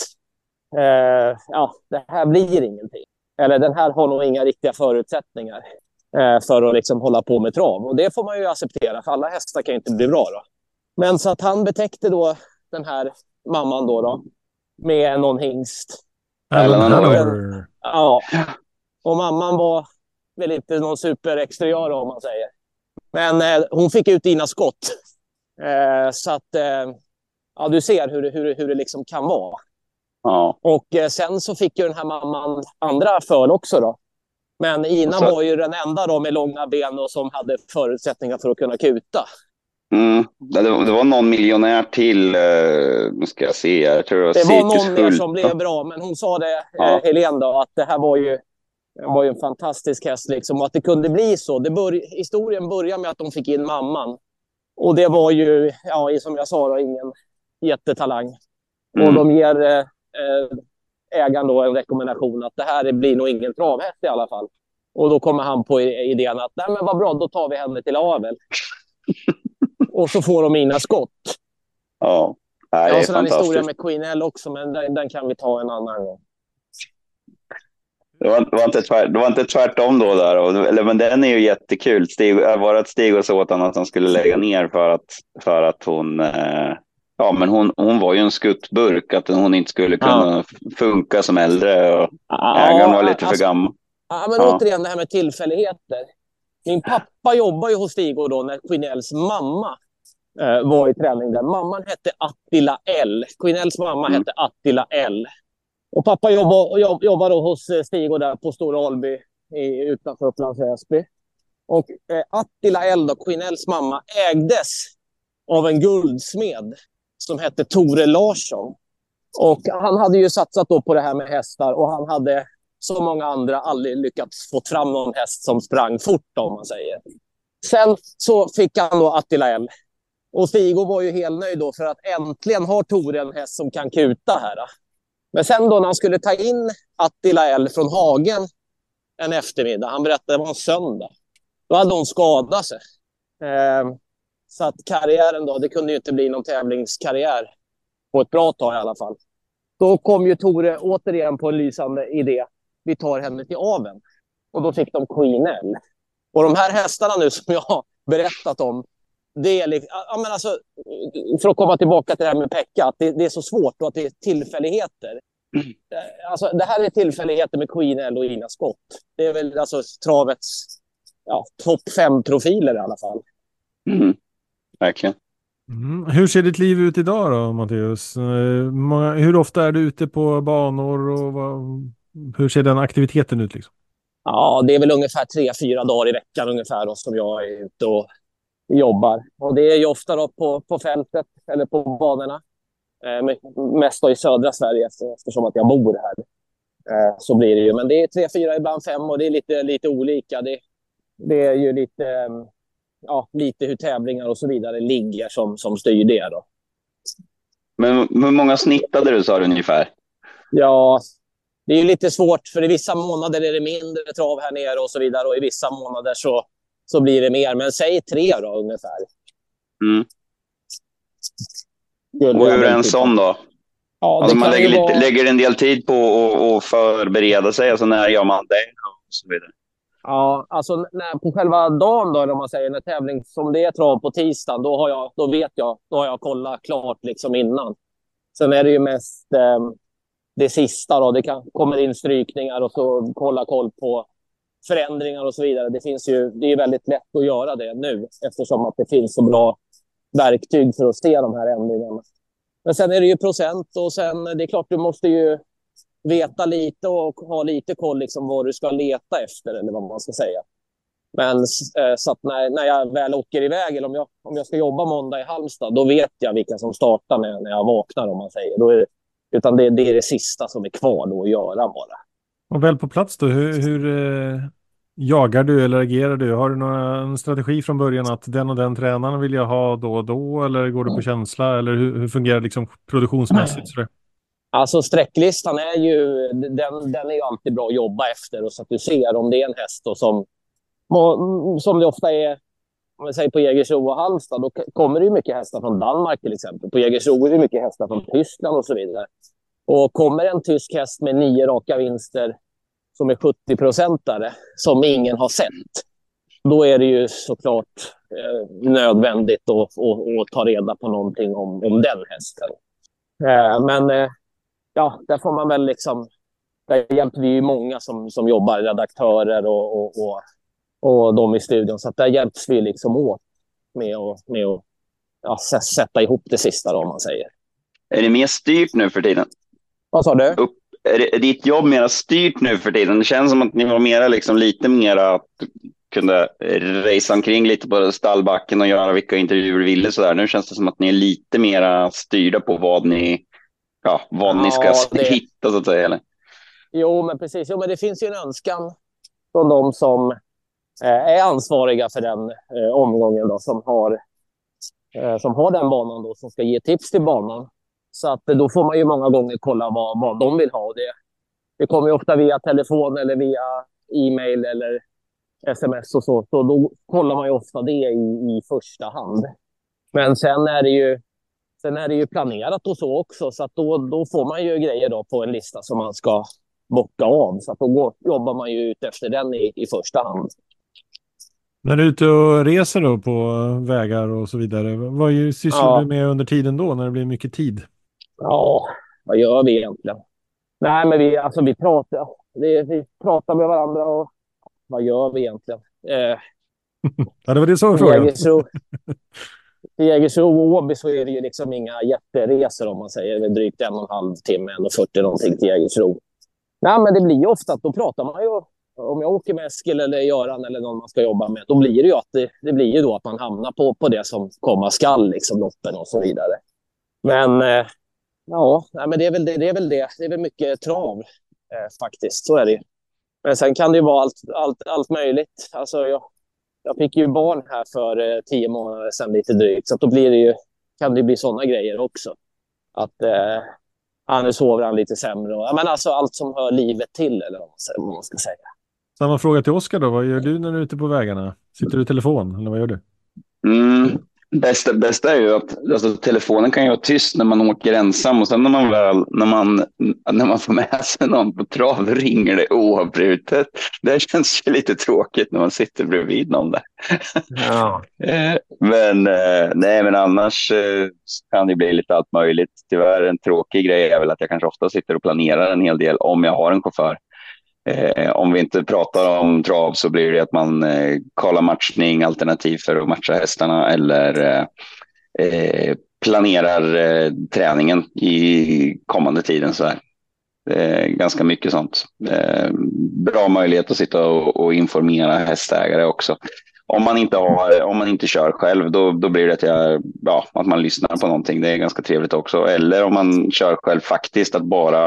eh, ja, det här blir ingenting. Eller den här har nog inga riktiga förutsättningar eh, för att liksom hålla på med trav. Och det får man ju acceptera, för alla hästar kan ju inte bli bra då. Men så att han betäckte då den här mamman då, då med någon hingst. Alan Alan Hanover. Ja, och mamman var väl inte någon superexteriör om man säger. Men eh, hon fick ut Ina Scott. Eh, så att eh, ja, du ser hur det, hur, det, hur det liksom kan vara. Ja. Och eh, sen så fick ju den här mamman andra föl också då. Men Ina så... var ju den enda då med långa ben och som hade förutsättningar för att kunna kuta. Mm. Det, det var någon miljonär till, uh, nu ska jag se, jag tror det var, det var någon mer Hult. som blev bra, men hon sa det, ja. eh, Helene då, att det här var ju, var ju en fantastisk häst liksom, och att det kunde bli så. Det bör, historien börjar med att de fick in mamman. Och det var ju, ja, som jag sa då, ingen jättetalang. Mm. Och de ger eh, ägaren då en rekommendation att det här blir nog ingen travhäst i alla fall. Och då kommer han på idén att nej men vad bra, då tar vi henne till avel. Och så får de Ina Scott. Ja, det är jag har en historia med Queen L också, men den, den kan vi ta en annan gång. Det var, det var, inte, tvärt, det var inte tvärtom då där. Och, eller, men den är ju jättekul. Stig, var ett Stig och så åt att han skulle lägga ner för att, för att hon... Eh, ja, men hon, hon var ju en skuttburk. Att hon inte skulle kunna ja. funka som äldre. Och ja, ägaren var lite alltså, för gammal. Ja, men ja. återigen det här med tillfälligheter. Min pappa jobbar ju hos Stig och då när Quinells mamma eh, var i träning där. Mamman hette Attila L. Quinells mamma mm. hette Attila L. Och pappa jobbar, jobb, jobbar då hos Stig och där på Stora Alby i, utanför Upplands Väsby. Och eh, Attila L, då, Quinells mamma, ägdes av en guldsmed som hette Tore Larsson. Och han hade ju satsat då på det här med hästar och han hade som många andra aldrig lyckats få fram någon häst som sprang fort om man säger. Sen så fick han då Attila L. Och Stigo var ju helt nöjd då för att äntligen har Tore en häst som kan kuta här. Men sen då när han skulle ta in Attila L från hagen en eftermiddag, han berättade det var en söndag, då hade hon skadat sig. Eh, så att karriären då, det kunde ju inte bli någon tävlingskarriär på ett bra tag i alla fall. Då kom ju Tore återigen på en lysande idé. Vi tar henne till aveln. Och då fick de Queen L. Och de här hästarna nu som jag har berättat om, det är liksom, ja, men alltså, för att komma tillbaka till det här med Pekka, att det, det är så svårt och att det är tillfälligheter. Mm. Alltså, det här är tillfälligheter med Queen L och Ina Scott. Det är väl alltså travets ja, topp fem profiler i alla fall. Mm. Verkligen. Mm. Hur ser ditt liv ut idag då, Mattias? Hur ofta är du ute på banor och vad, hur ser den aktiviteten ut liksom? Ja, det är väl ungefär tre, fyra dagar i veckan ungefär då, som jag är ute och jobbar. Och det är ju ofta då på, på fältet eller på banorna. Eh, mest då i södra Sverige eftersom att jag bor här. Eh, så blir det ju. Men det är tre, fyra, ibland fem och det är lite, lite olika. Det, det är ju lite, ja, lite hur tävlingar och så vidare ligger som, som styr det då. Men hur många snittade du sa du ungefär? Ja, det är ju lite svårt för i vissa månader är det mindre trav här nere och så vidare. Och i vissa månader så så blir det mer. Men säg tre då ungefär. Mm. Och hur är en sån då? Ja, alltså man lägger, lite, vara... lägger en del tid på att förbereda sig. Alltså när gör man det? Och så vidare. Ja, alltså när, på själva dagen då, om man säger, när tävling som det är trav på tisdagen, då, har jag, då vet jag, då har jag kollat klart liksom innan. Sen är det ju mest, eh, det sista då. Det kan, kommer in strykningar och så kolla koll på förändringar och så vidare. Det finns ju, det är väldigt lätt att göra det nu eftersom att det finns så bra verktyg för att se de här ändringarna. Men sen är det ju procent och sen det är klart du måste ju veta lite och ha lite koll liksom vad du ska leta efter eller vad man ska säga. Men eh, så att när, när jag väl åker iväg eller om jag, om jag ska jobba måndag i Halmstad, då vet jag vilka som startar när, när jag vaknar om man säger. Då är det, utan det, det är det sista som är kvar då att göra bara. Och väl på plats då, hur, hur eh, jagar du eller agerar du? Har du någon en strategi från början att den och den tränaren vill jag ha då och då? Eller går du på känsla? Eller hur, hur fungerar det liksom produktionsmässigt? Så det? Alltså sträcklistan är ju, den, den är ju alltid bra att jobba efter. Och så att du ser om det är en häst då som, som det ofta är, om vi säger på Jägersro och Halmstad, då kommer det ju mycket hästar från Danmark till exempel. På Jägersro är det mycket hästar från Tyskland och så vidare. Och kommer en tysk häst med nio raka vinster som är sjuttio-procentare som ingen har sett, då är det ju såklart eh, nödvändigt att, att, att ta reda på någonting om, om den hästen. Eh, men eh, ja, där får man väl liksom, där hjälper vi ju många som, som jobbar, redaktörer och, och, och, och de i studion, så att där hjälps vi liksom åt med att, med att ja, sätta ihop det sista då, om man säger. Är det mer styrt nu för tiden? Vad sa du? Upp, är, det, är ditt jobb mer styrt nu för tiden? Det känns som att ni var mera, liksom, lite mer att kunde resa omkring lite på stallbacken och göra vilka intervjuer du ville. Sådär. Nu känns det som att ni är lite mer styrda på vad ni, ja, vad ja, ni ska det... hitta så att säga. Eller? Jo, men precis. Jo, men det finns ju en önskan från de som eh, är ansvariga för den eh, omgången då, som har, eh, som har den banan då, som ska ge tips till banan. Så att då får man ju många gånger kolla vad, vad de vill ha. Det, det kommer ju ofta via telefon eller via e-mail eller sms och så. Så då kollar man ju ofta det i, i första hand. Men sen är det ju, sen är det ju planerat och så också. Så att då, då får man ju grejer då på en lista som man ska bocka av. Så att då går, jobbar man ju ut efter den i, i första hand. När du är ute och reser då på vägar och så vidare, vad sysslar ja. du med under tiden då när det blir mycket tid? Ja, vad gör vi egentligen? Nej, men vi, alltså, vi, pratar, det, vi pratar med varandra och vad gör vi egentligen? Eh, ja, det var det som var frågan. I Jägersro och Åby så är det ju liksom inga jätteresor om man säger. Det är drygt en och en halv timme, en och fyrtio någonting till Jägersro. Nej, men det blir ju ofta att då pratar man ju, om jag åker med Eskil eller Göran eller någon man ska jobba med, då blir det ju att det, det blir ju då att man hamnar på, på det som komma skall, liksom loppen och så vidare. Men eh, ja, nej, men det är väl det, det är väl det. Det är väl mycket trav eh, faktiskt, så är det ju. Men sen kan det ju vara allt, allt, allt möjligt. Alltså jag, jag fick ju barn här för eh, tio månader sedan lite drygt. Så att då blir det ju, kan det bli sådana grejer också. Att eh, han nu sover han lite sämre. Och, men alltså allt som hör livet till eller vad man ska säga. Samma fråga till Oskar då. Vad gör du när du är ute på vägarna? Sitter du i telefon eller vad gör du? Mm. Bästa, bästa är ju att alltså, telefonen kan ju vara tyst när man åker ensam och sen när man väl när man, när man får med sig någon på trav ringer det oavbrutet. Det känns ju lite tråkigt när man sitter bredvid någon där. Ja. men, nej, men annars kan det bli lite allt möjligt. Tyvärr en tråkig grej är väl att jag kanske ofta sitter och planerar en hel del om jag har en chaufför. Eh, om vi inte pratar om trav så blir det att man eh, kollar matchning, alternativ för att matcha hästarna eller eh, planerar eh, träningen i kommande tiden. Så här. Eh, ganska mycket sånt. Eh, bra möjlighet att sitta och, och informera hästägare också. Om man inte, har, om man inte kör själv då, då blir det att, jag, ja, att man lyssnar på någonting. Det är ganska trevligt också. Eller om man kör själv faktiskt att bara,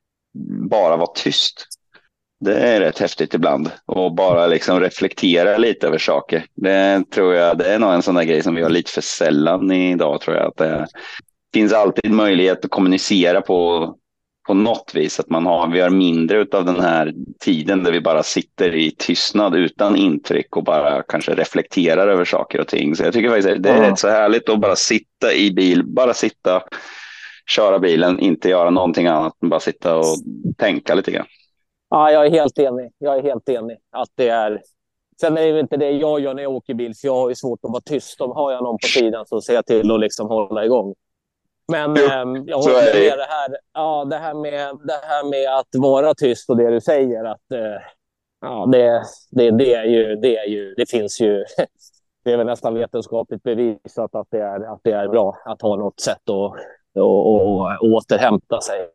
bara vara tyst. Det är rätt häftigt ibland och bara liksom reflektera lite över saker. Det tror jag, det är nog en sån där grej som vi har lite för sällan idag, tror jag. Att det finns alltid möjlighet att kommunicera på, på något vis. Att man har, vi har mindre av den här tiden där vi bara sitter i tystnad utan intryck och bara kanske reflekterar över saker och ting. Så jag tycker faktiskt det är ja. rätt så härligt att bara sitta i bil, bara sitta, köra bilen, inte göra någonting annat än bara sitta och tänka lite grann. Ja, jag är helt enig. Jag är helt enig att det är. Sen är det inte det jag gör när jag åker bil, för jag har ju svårt att vara tyst. Om har jag någon på sidan så ser jag till att liksom hålla igång. Men Jo, eh, jag så är håller det. med det här, ja, det här med det här med att vara tyst och det du säger att eh, ja, det, det, det är ju det är ju det finns ju det är väl nästan vetenskapligt bevisat att det är att det är bra att ha något sätt att och, och, och återhämta sig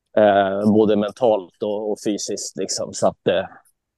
eh, både mentalt och, och fysiskt liksom så att eh,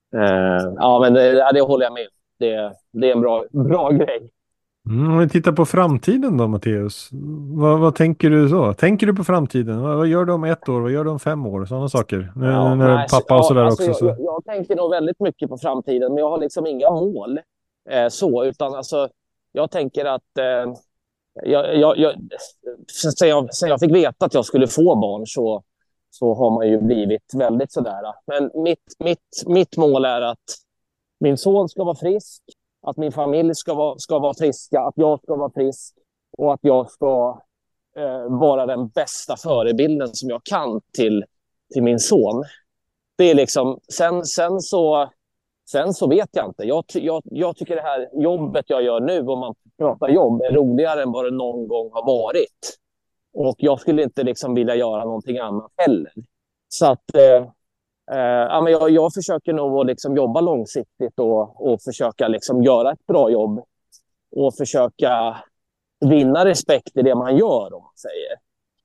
eh, ja men det, ja, det håller jag med. Det, det är en bra bra grej. Mm, om vi tittar på framtiden då, Matteus. Vad, vad tänker du så? Tänker du på framtiden? Vad, vad gör du om ett år? Vad gör du om fem år? Sådana saker. Nu Ja, när du är nej, så- pappa och ja, sådär alltså också. jag, Så. jag, jag tänker nog väldigt mycket på framtiden, men jag har liksom inga mål eh, så, utan alltså jag tänker att eh, jag, jag, jag, sen, jag, sen jag fick veta att jag skulle få barn så, så har man ju blivit väldigt sådär. Men mitt, mitt, mitt mål är att min son ska vara frisk, att min familj ska vara, ska vara friska, att jag ska vara frisk och att jag ska eh, vara den bästa förebilden som jag kan till, till min son. Det är liksom, sen, sen, så, sen så vet jag inte. Jag, jag, jag tycker det här jobbet jag gör nu, om man pratar jobb, är roligare än vad det någon gång har varit. Och jag skulle inte liksom vilja göra någonting annat heller. Så att eh, eh, ja, men jag, jag försöker nog att liksom jobba långsiktigt och, och försöka liksom göra ett bra jobb. Och försöka vinna respekt i det man gör, om man säger.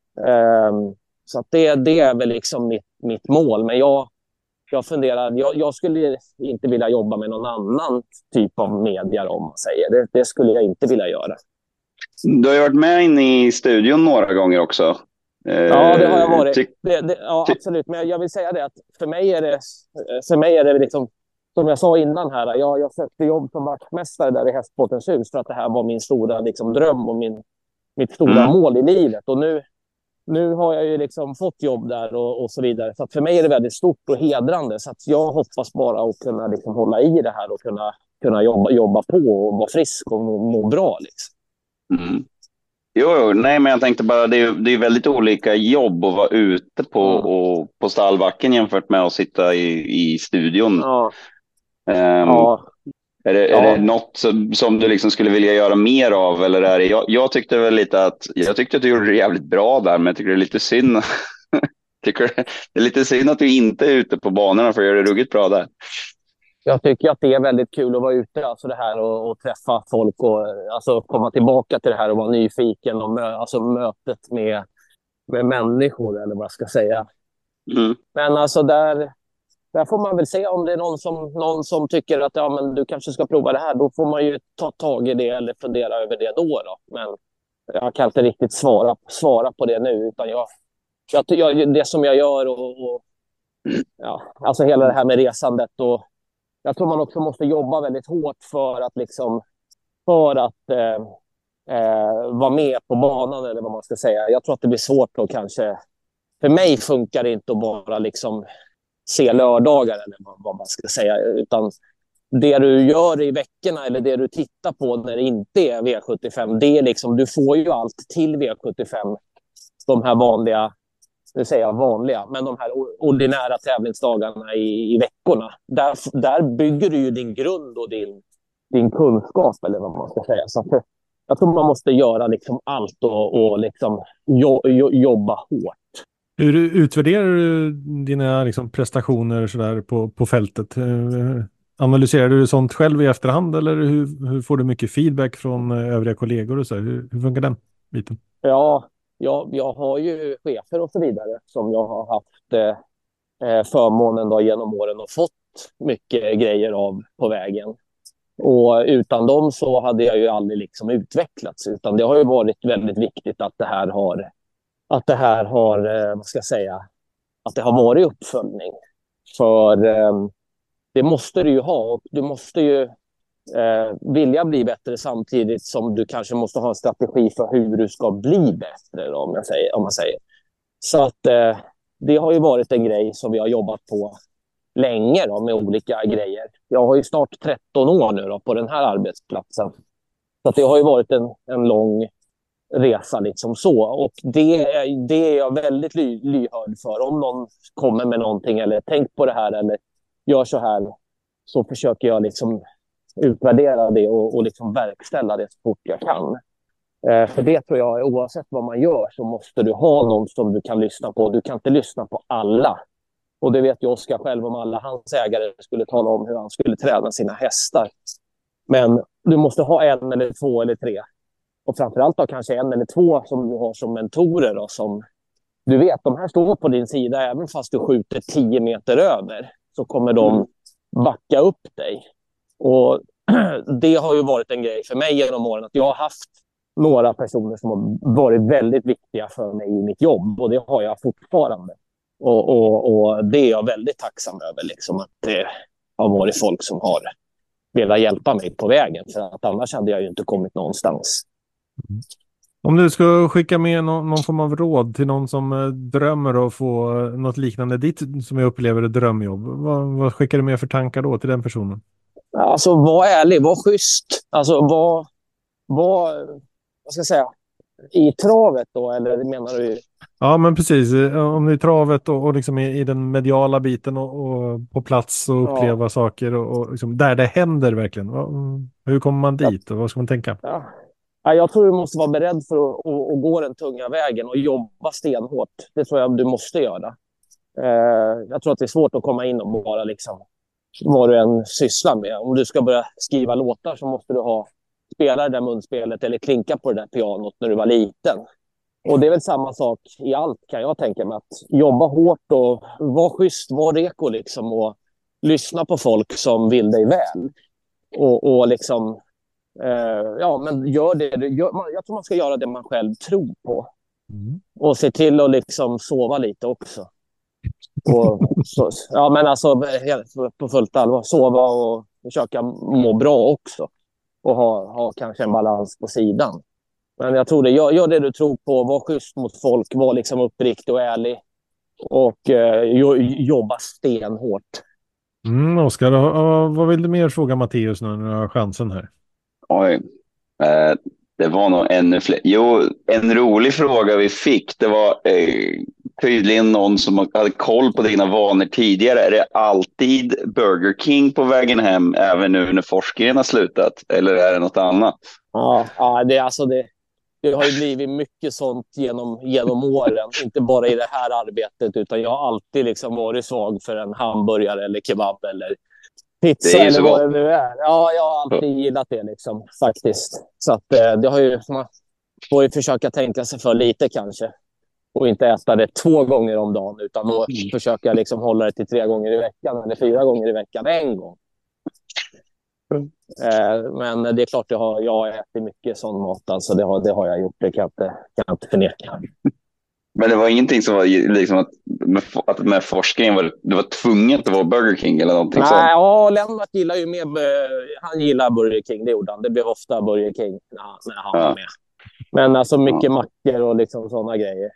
Eh, så att det, det är väl liksom mitt, mitt mål. Men jag Jag funderar, jag, jag skulle inte vilja jobba med någon annan typ av media, om man säger. Det, det skulle jag inte vilja göra. Du har ju varit med in i studion några gånger också. Eh, Ja, det har jag varit. Ty- Det, det, ja, ty- absolut. Men jag vill säga det att för mig är det, för mig är det liksom, som jag sa innan här, jag, jag sökte jobb som vaktmästare där i Hästbåtens hus för att det här var min stora liksom, dröm och min, mitt stora Mm. mål i livet. Och nu, nu har jag ju liksom fått jobb där och, och så vidare. Så att för mig är det väldigt stort och hedrande. Så att jag hoppas bara att kunna liksom hålla i det här och kunna, kunna jobba, jobba på och vara frisk och må, må bra. Liksom. Mm. Jo, jo, nej, men jag tänkte bara, det är, det är väldigt olika jobb att vara ute på, Mm. och, på stallbacken jämfört med att sitta i, i studion. Ja, Ehm, ja, Är det, ja. är det något som, som du liksom skulle vilja göra mer av? Eller är det, jag, jag tyckte väl lite att, jag tyckte att du gjorde det jävligt bra där, men jag tycker det är lite synd. tycker det är lite synd att du inte är ute på banorna, för att göra det ruggigt bra där. Jag tycker att det är väldigt kul att vara ute, alltså det här och, och träffa folk och alltså komma tillbaka till det här och vara nyfiken och mö, alltså mötet med, med människor, eller vad jag ska säga. Mm. Men alltså där, där får man väl se om det är någon som, någon som tycker att ja, men du kanske ska prova det här. Då får man ju ta tag i det eller fundera över det då. då. Men jag kan inte riktigt svara, svara på det nu. Utan jag, jag, jag, det som jag gör och, och ja, alltså hela det här med resandet. Och jag tror man också måste jobba väldigt hårt för att, liksom, för att eh, eh, vara med på banan, eller vad man ska säga. Jag tror att det blir svårt att kanske... För mig funkar det inte att bara liksom se lördagar, eller vad man ska säga, utan det du gör i veckorna eller det du tittar på när det inte är V sjuttiofem, det är liksom, du får ju allt till V sjuttiofem, de här vanliga, nu säger jag vanliga, men de här ordinära tävlingsdagarna i, i veckorna, där, där bygger du ju din grund och din, din kunskap, eller vad man ska säga. Så att, jag tror man måste göra liksom allt och, och liksom jo, jo, jobba hårt. Hur utvärderar du dina liksom, prestationer så där på, på fältet? Eh, analyserar du sånt själv i efterhand, eller hur, hur får du mycket feedback från eh, övriga kollegor och så? Hur, hur funkar den biten? Ja, jag, jag har ju chefer och så vidare som jag har haft eh, förmånen då genom åren och fått mycket grejer av på vägen. Och utan dem så hade jag ju aldrig liksom utvecklats, utan det har ju varit väldigt viktigt att det här har att det här har, eh, vad ska jag säga, att det har varit uppföljning. För eh, det måste du ju ha, och du måste ju eh, vilja bli bättre samtidigt som du kanske måste ha en strategi för hur du ska bli bättre, om, jag säger, om man säger. Så att eh, det har ju varit en grej som vi har jobbat på länge då, med olika grejer. Jag har ju snart tretton år nu då, på den här arbetsplatsen. Så att det har ju varit en, en lång resa liksom så. Och det är, det är jag väldigt ly, lyhörd för. Om någon kommer med någonting eller tänk på det här eller gör så här, så försöker jag liksom utvärdera det och, och liksom verkställa det så fort jag kan. Eh, för det tror jag, oavsett vad man gör så måste du ha någon som du kan lyssna på. Du kan inte lyssna på alla. Och det vet ju Oskar själv, om alla hans ägare skulle tala om hur han skulle träna sina hästar. Men du måste ha en eller två eller tre. Och framförallt då kanske en eller två som du har som mentorer. Då, som du vet, de här står på din sida även fast du skjuter tio meter över. Så kommer de backa upp dig. Och det har ju varit en grej för mig genom åren. Att jag har haft några personer som har varit väldigt viktiga för mig i mitt jobb. Och det har jag fortfarande. Och, och, och det är jag väldigt tacksam över. Liksom, att det har varit folk som har velat hjälpa mig på vägen. För att annars hade jag ju inte kommit någonstans. Mm. Om du ska skicka med någon, någon form av råd till någon som eh, drömmer att få eh, något liknande ditt, som jag upplever ett drömjobb. Vad, vad skickar du med för tankar då till den personen? Alltså, var ärlig, var schysst. Alltså, var, var vad ska jag säga, i travet då, eller menar du? Ja, men precis. Om det är travet och, och liksom i, i den mediala biten och, och på plats och uppleva Ja. saker och, och liksom där det händer verkligen. Vad, hur kommer man dit och vad ska man tänka? Ja. Ja, jag tror du måste vara beredd för att, att, att gå den tunga vägen och jobba stenhårt. Det tror jag du måste göra. Eh, jag tror att det är svårt att komma in och bara liksom vad du än sysslar med. Om du ska börja skriva låtar så måste du ha spela det där munspelet eller klinka på det där pianot när du var liten. Och det är väl samma sak i allt, kan jag tänka mig. Att jobba hårt och vara schysst, vara reko liksom, och lyssna på folk som vill dig väl. Och, och liksom, eh, ja, men gör det. Gör, jag tror man ska göra det man själv tror på. Mm. Och se till att liksom sova lite också. Och, så, ja, men alltså på fullt allvar. Sova och försöka må bra också. Och ha, ha kanske en balans på sidan. Men jag tror det. Gör, gör det du tror på. Var schysst mot folk. Var liksom uppriktig och ärlig. Och eh, jobba stenhårt. Mm, Oskar, vad vill du mer fråga Matteus nu när du har chansen här? Oj, eh, det var nog ännu fler. Jo, en rolig fråga vi fick, det var eh, tydligen någon som hade koll på dina vanor tidigare. Är det alltid Burger King på vägen hem även nu när forskningen har slutat? Eller är det något annat? Ja, ja det, alltså det, det har ju blivit mycket sånt genom, genom åren. Inte bara i det här arbetet, utan jag har alltid liksom varit svag för en hamburgare eller kebab eller pizza eller vad det nu är. Ja, jag har alltid gillat det liksom, faktiskt. Så att det har ju, man får ju försöka tänka sig för lite kanske. Och inte äta det två gånger om dagen, utan då mm. försöka liksom hålla det till tre gånger i veckan eller fyra gånger i veckan en gång. Mm. Eh, men det är klart jag har, jag har ätit mycket sån mat. Alltså det har, det har jag gjort, det kan jag inte, kan jag inte förneka. Men det var ingenting som var liksom att med, att med forskningen var det var tvunget att vara Burger King eller någonting sånt? Nej, ja, Lennart gillar ju mer, han gillar Burger King, det gjorde han. Det blev ofta Burger King när han, när han ja. var med. Men alltså mycket ja. mackor och liksom sådana grejer.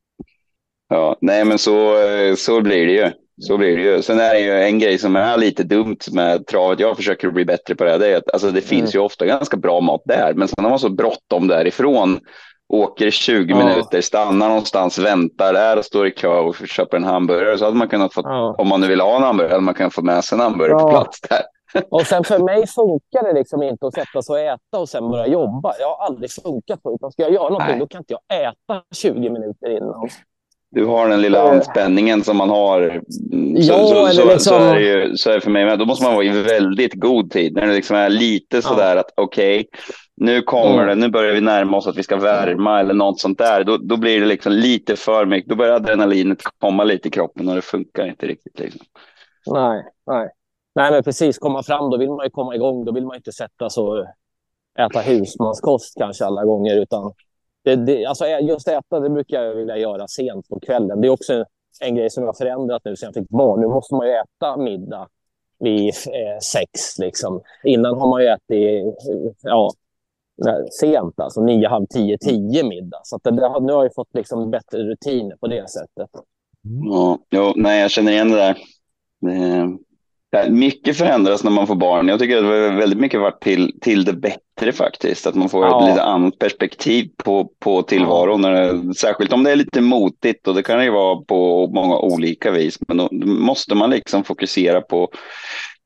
Ja, nej men så, så blir det ju. Så blir det ju. Sen är det ju en grej som är lite dumt med travet. Jag försöker bli bättre på det. Det är att, alltså det finns mm. ju ofta ganska bra mat där. Men sen har man så bråttom därifrån. Åker tjugo ja. minuter, stannar någonstans, väntar där och står i kö och köper en hamburgare. Så hade man kunnat få, ja. om man nu vill ha en hamburgare, hade man kunnat få med sig en hamburgare ja. på plats där. Och sen för mig funkar det liksom inte att sätta sig och äta och sen börja jobba. Jag har aldrig funkat på, utan ska jag göra någonting Nej. då kan inte jag äta tjugo minuter innan. Du har den lilla anspänningen som man har. Så, ja, så, så, liksom... så, är det ju, så är det för mig med. Då måste man vara i väldigt god tid. När det liksom är lite sådär ja. att okej, okay, nu kommer mm. det, nu börjar vi närma oss att vi ska värma eller något sånt där. Då, då blir det liksom lite för mycket. Då börjar adrenalinet komma lite i kroppen och det funkar inte riktigt. Liksom. Nej, nej. Nej, men precis. Komma fram, då vill man ju komma igång. Då vill man inte sätta så äta husmanskost kanske alla gånger, utan Det, det, alltså just äta, det brukar jag vilja göra sent på kvällen. Det är också en, en grej som jag har förändrat nu sen jag fick barn. Nu måste man ju äta middag vid eh, sex liksom. Innan har man ju ätit ja, sent, alltså nio, halv tio, tio middag. Så att det, det, nu har jag fått liksom bättre rutiner på det sättet. Ja, jo, nej, jag känner igen det där. Det... Mycket förändras när man får barn. Jag tycker att det har väldigt mycket varit till, till det bättre faktiskt. Att man får ja. ett lite annat perspektiv på, på tillvaron. Ja. Särskilt om det är lite motigt, och det kan ju vara på många olika vis. Men då måste man liksom fokusera på,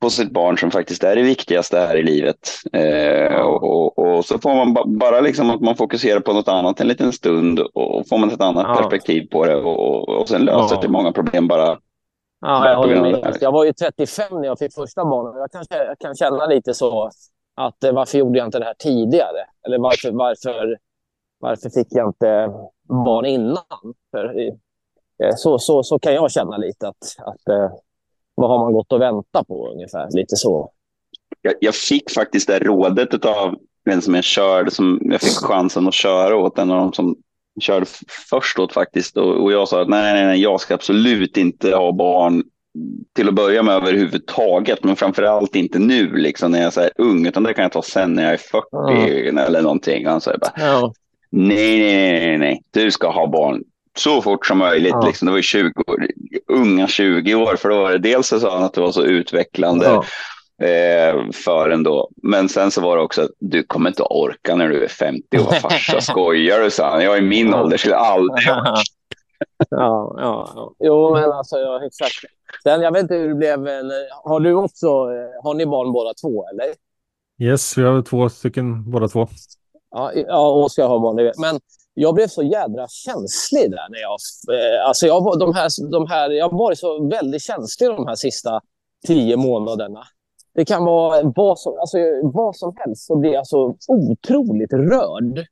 på sitt barn som faktiskt är det viktigaste här i livet. Eh, och, och, och så får man ba, bara liksom att man fokuserar på något annat en liten stund och får man ett annat Ja. perspektiv på det och, och sen löser Ja. det många problem bara. Ja, jag håller med. Jag var ju trettiofem när jag fick första barnen. Jag kanske jag kan känna lite så att eh, varför gjorde jag inte det här tidigare? Eller varför, varför, varför fick jag inte barn innan? För, eh, så, så, så kan jag känna lite att, att eh, vad har man gått och väntat på ungefär? Lite så. Jag, jag fick faktiskt det rådet av en som jag körde, som jag fick chansen att köra åt, en av dem som körde först åt faktiskt. Och, och jag sa att nej, nej, nej, jag ska absolut inte ha barn till att börja med överhuvudtaget, men framförallt inte nu liksom, när jag är så här ung, utan det kan jag ta sen när jag är fyrtio mm. eller någonting. Och han sa bara, ja. nej, nej, nej, nej, du ska ha barn så fort som möjligt. Ja. Liksom. Det var ju tjugo år, unga tjugo år, för då var det dels så sa han att det var så utvecklande ja. eh, för en då. Men sen så var det också att du kommer inte orka när du är femtio och var farsa, skojar du, sa han. Jag i min ja. ålder skulle aldrig ja, ja, ja. Jo, men alltså, ja, exakt. Sen, jag vet inte hur det blev. Har du också, har ni barn båda två, eller? Yes, vi har två stycken båda två. Ja, ja, och ska ha barn, det vet. Men jag blev så jädra känslig där när jag, alltså jag, de här, de här, jag har varit så väldigt känslig de här sista tio månaderna. Det kan vara vad som, alltså, vad som helst, så blir jag så otroligt rörd.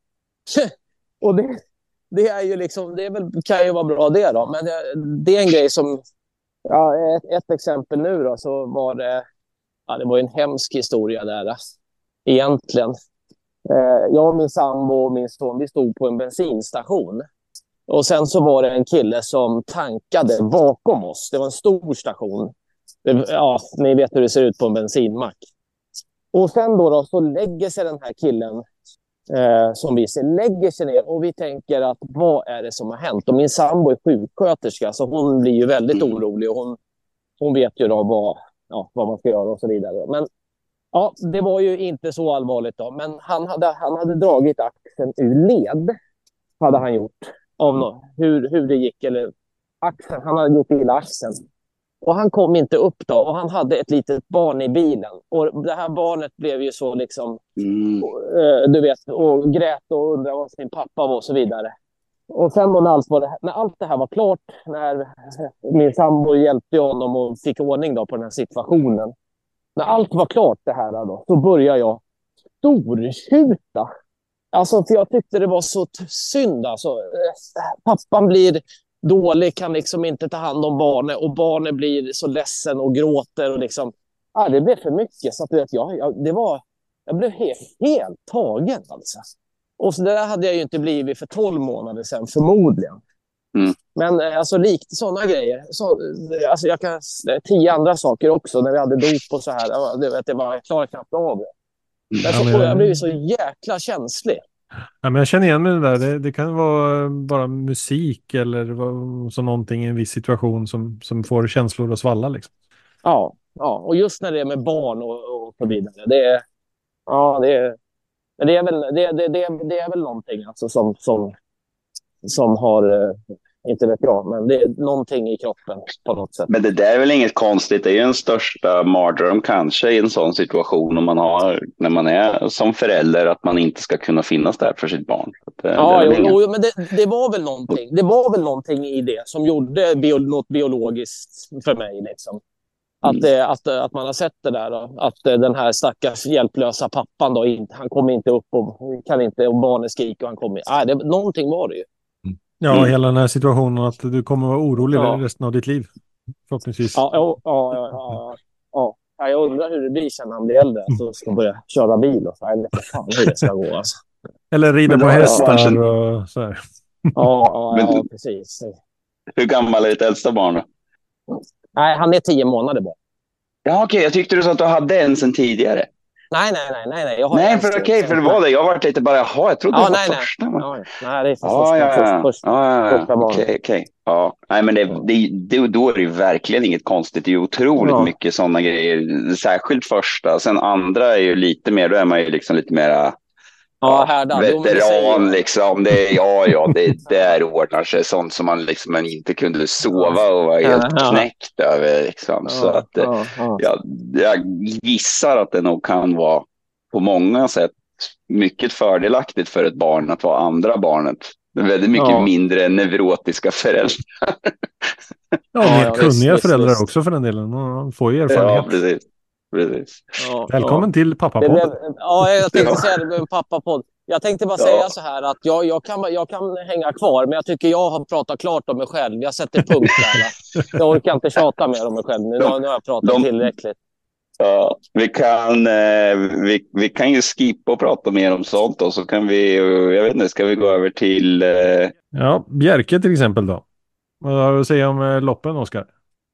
Och det, det är ju liksom, det är väl, kan ju vara bra det då, men det, det är en grej som, ja, ett, ett exempel nu då, så var det, ja, det var en hemsk historia där egentligen. Jag och min sambo och min son, vi stod på en bensinstation. Och sen så var det en kille som tankade bakom oss. Det var en stor station. Det, ja, ni vet hur det ser ut på en bensinmack. Och sen då, då så lägger sig den här killen eh, som vi ser, lägger sig ner. Och vi tänker att vad är det som har hänt? Och min sambo är sjuksköterska, så hon blir ju väldigt orolig. Och hon, hon vet ju då vad, ja, vad man ska göra och så vidare. Men ja, det var ju inte så allvarligt då. Men han hade, han hade dragit axeln ur led. Hade han gjort. Av no- hur, hur det gick. Eller axeln, han hade gjort illa axeln. Och han kom inte upp då. Och han hade ett litet barn i bilen. Och det här barnet blev ju så liksom... Mm. Och, du vet, och grät och undrade vad sin pappa var och så vidare. Och sen då när allt, var det, när allt det här var klart. När min sambo hjälpte honom och fick ordning då på den här situationen. När allt var klart det här då, så började jag stortjuta. Alltså, för jag tyckte det var så t- synd. Alltså, pappan blir dålig, kan liksom inte ta hand om barnet. Och barnet blir så ledsen och gråter. Och liksom, ah, det blev för mycket. Så att, vet, jag, jag, det var, jag blev helt, helt tagen. Alltså. Och så det där hade jag ju inte blivit för tolv månader sedan, förmodligen. Mm. Men alltså likt sådana grejer så, alltså jag kan tio andra saker också när vi hade dop och så här, det vet jag bara, jag klarar knappt av det. Därför ja, men... jag blir så jäkla känslig. Ja, men jag känner igen mig det där. Det, det kan vara bara musik eller så någonting i en viss situation som, som får känslor att svalla liksom. Ja, ja, och just när det är med barn och, och så vidare, det är ja, det är det är väl det det det, det är väl någonting alltså som som som har, eh, inte vet jag, men det är någonting i kroppen på något sätt. Men det där är väl inget konstigt, det är ju den största mardröm kanske i en sån situation om man har, när man är som förälder, att man inte ska kunna finnas där för sitt barn. Det, ja, det jo, jo, men det, det var väl någonting, det var väl någonting i det som gjorde bio, något biologiskt för mig liksom. Att, mm. att, att man har sett det där då, att den här stackars hjälplösa pappan då, han kommer inte upp och kan inte, och barnet skriker och han kommer, nej, det, någonting var det ju. Ja, mm. hela den här situationen att du kommer vara orolig ja. resten av ditt liv. Förhoppningsvis. Ja, ja, ja, ja, ja. ja. Jag undrar hur det blir sen när han blir äldre. Mm. Så ska börja köra bil och så. Jag vet inte fan hur det ska gå. Alltså. Eller rida på hästar och så här. Ja, ja, ja, ja precis. Hur gammal är ditt äldsta barn då? Nej, han är tio månader bara. Ja, okej. Okay. Jag tyckte du sa att du hade en sen tidigare. Nej, nej, nej, nej, nej. Jag har nej, för okej, okay, för det var det. Jag har varit lite bara, jaha, jag trodde ja, det var nej, första. Nej, nej, nej, det är för ja, första, ja, första, första, ja, ja, första barn. Okej, okej. Ja, nej, men det, det, det, då är det ju verkligen inget konstigt. Det är ju otroligt ja. mycket sådana grejer. Särskilt första. Sen andra är ju lite mer, då är man ju liksom lite mera, Ja, härdad. Veteran liksom. Det, ja, ja, det där ordnar sig. Sånt som man liksom man inte kunde sova och var helt Ja, ja. knäckt över. Liksom. Så Ja, att, ja, ja. ja, jag gissar att det nog kan vara på många sätt mycket fördelaktigt för ett barn att vara andra barnet. Men väldigt mycket Ja. mindre neurotiska föräldrar. Ja, Ja, mer ja, kunniga visst, föräldrar visst. också för den delen. Man får ju erfarenhet. Ja, precis. precis. Ja, Välkommen ja. till Det Pappapodden. blev, ja, jag tänkte Ja. säga det blev en pappapodd. Jag tänkte bara Ja. säga så här att jag, jag, kan, jag kan hänga kvar, men jag tycker jag har pratat klart om mig själv. Jag sätter punkt där. Jag orkar inte tjata mer om mig själv. Nu, De- nu har jag pratat de- tillräckligt. Ja, vi kan, eh, vi, vi kan ju skippa och prata mer om sånt och så kan vi, jag vet inte, ska vi gå över till... Eh, Ja, Bjerke till exempel då. Vad har du att säga om eh, loppen, Oskar?